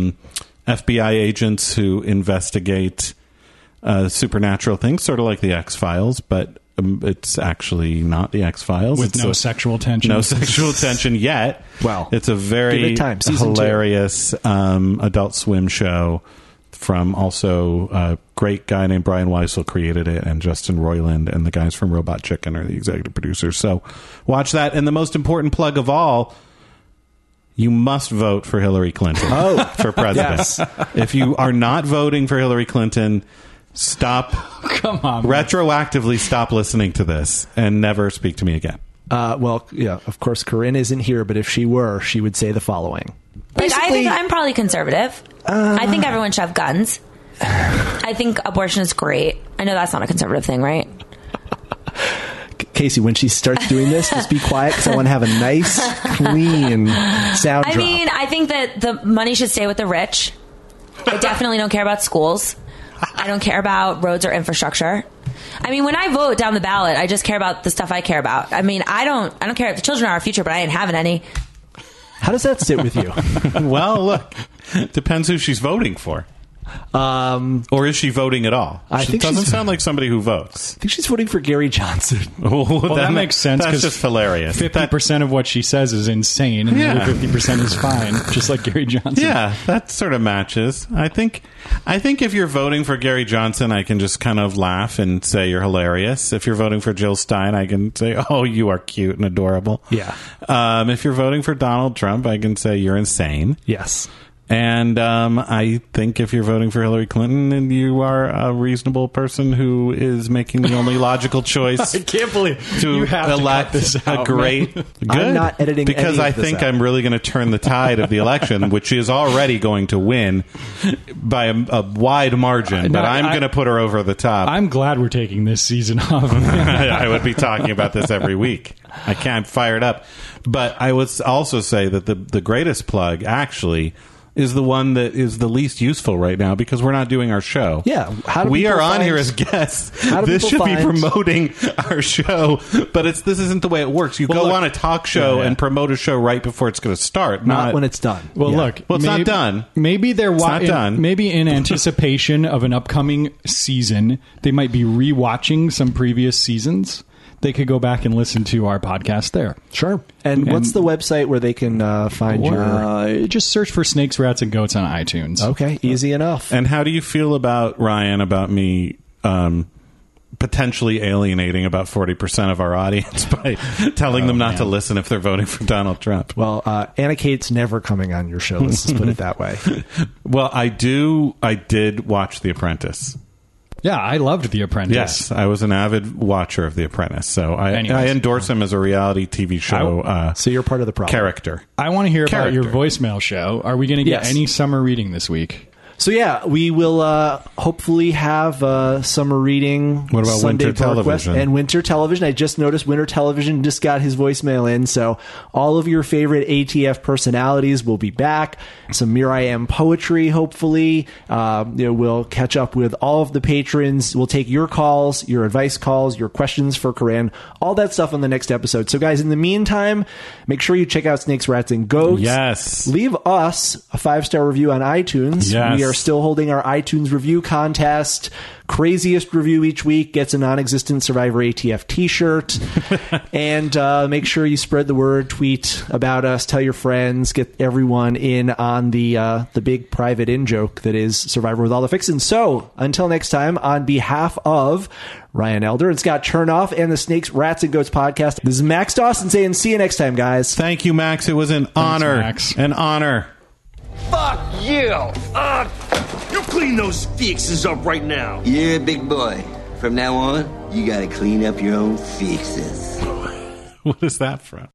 FBI agents who investigate supernatural things, sort of like the X-Files, but it's actually not the X-Files. With no sexual tension. No sexual tension yet. Well, it's a very hilarious Adult Swim show from also a great guy named Brian Weissel created it, and Justin Roiland and the guys from Robot Chicken are the executive producers. So watch that. And the most important plug of all, you must vote for Hillary Clinton for president. Yes. If you are not voting for Hillary Clinton, stop. Come on. Retroactively stop listening to this and never speak to me again. Well, yeah, of course, Corinne isn't here, but if she were, she would say the following. Like, I think I'm probably conservative. I think everyone should have guns. I think abortion is great. I know that's not a conservative thing, right? Casey, when she starts doing this, just be quiet because I want to have a nice, clean sound drop. I mean, I think that the money should stay with the rich. I definitely don't care about schools. I don't care about roads or infrastructure. I mean, when I vote down the ballot, I just care about the stuff I care about. I mean, I don't care if the children are our future, but I ain't having any. How does that sit with you? Well, look, depends who she's voting for. Or is she voting at all? She doesn't sound like somebody who votes. I think she's voting for Gary Johnson. Well, that makes sense. That's just hilarious. 50% of what she says is insane, and the other 50% is fine, just like Gary Johnson. Yeah, that sort of matches. I think if you're voting for Gary Johnson, I can just kind of laugh and say you're hilarious. If you're voting for Jill Stein, I can say, oh, you are cute and adorable. Yeah. If you're voting for Donald Trump, I can say you're insane. Yes. And I think if you're voting for Hillary Clinton, then you are a reasonable person who is making the only logical choice. I can't believe to you have elect to cut this out, a great. man. Good, I'm not editing because any I of this think out. I'm really going to turn the tide of the election, which is already going to win by a wide margin. But I'm going to put her over the top. I'm glad we're taking this season off. I would be talking about this every week. I can't fire it up. But I would also say that the greatest plug actually is the one that is the least useful right now because we're not doing our show. Yeah. We are on here as guests. This should be promoting our show, but this isn't the way it works. You go on a talk show and promote a show right before it's going to start. Not when it's done. Well, look. Well, it's not done. Maybe it's not done. Maybe in anticipation of an upcoming season, they might be rewatching some previous seasons. They could go back and listen to our podcast there. Sure. And what's the website where they can find your... Just search for Snakes, Rats, and Goats on iTunes. Okay, easy enough. And how do you feel about, Ryan, about me potentially alienating about 40% of our audience by telling them not to listen if they're voting for Donald Trump? Well, Anna Kate's never coming on your show. Let's just put it that way. Well, I did watch The Apprentice. Yeah, I loved The Apprentice. Yes, I was an avid watcher of The Apprentice, so I endorse him as a reality TV show. So you're part of the problem. Character. I want to hear about your voicemail show. Are we going to get any summer reading this week? So yeah, we will hopefully have summer reading. What about Sunday winter television? And winter television. I just noticed winter television just got his voicemail in. So all of your favorite ATF personalities will be back. Some Mir.I.Am poetry, hopefully. We'll catch up with all of the patrons. We'll take your calls, your advice calls, your questions for Corinne, all that stuff on the next episode. So guys, in the meantime, make sure you check out Snakes, Rats, and Goats. Yes. Leave us a 5-star review on iTunes. Yes. We are still holding our iTunes review contest. Craziest review each week gets a non-existent Survivor ATF t-shirt. And make sure you spread the word, tweet about us, tell your friends, get everyone in on the big private in-joke that is Survivor with all the fixins. So, until next time, on behalf of Ryan Elder and Scott Chernoff and the Snakes, Rats, and Goats podcast, this is Max Dawson saying see you next time, guys. Thank you, Max. It was an honor. Max. An honor. Fuck you! You clean those fixes up right now. Yeah, big boy. From now on, you gotta clean up your own fixes. What is that from?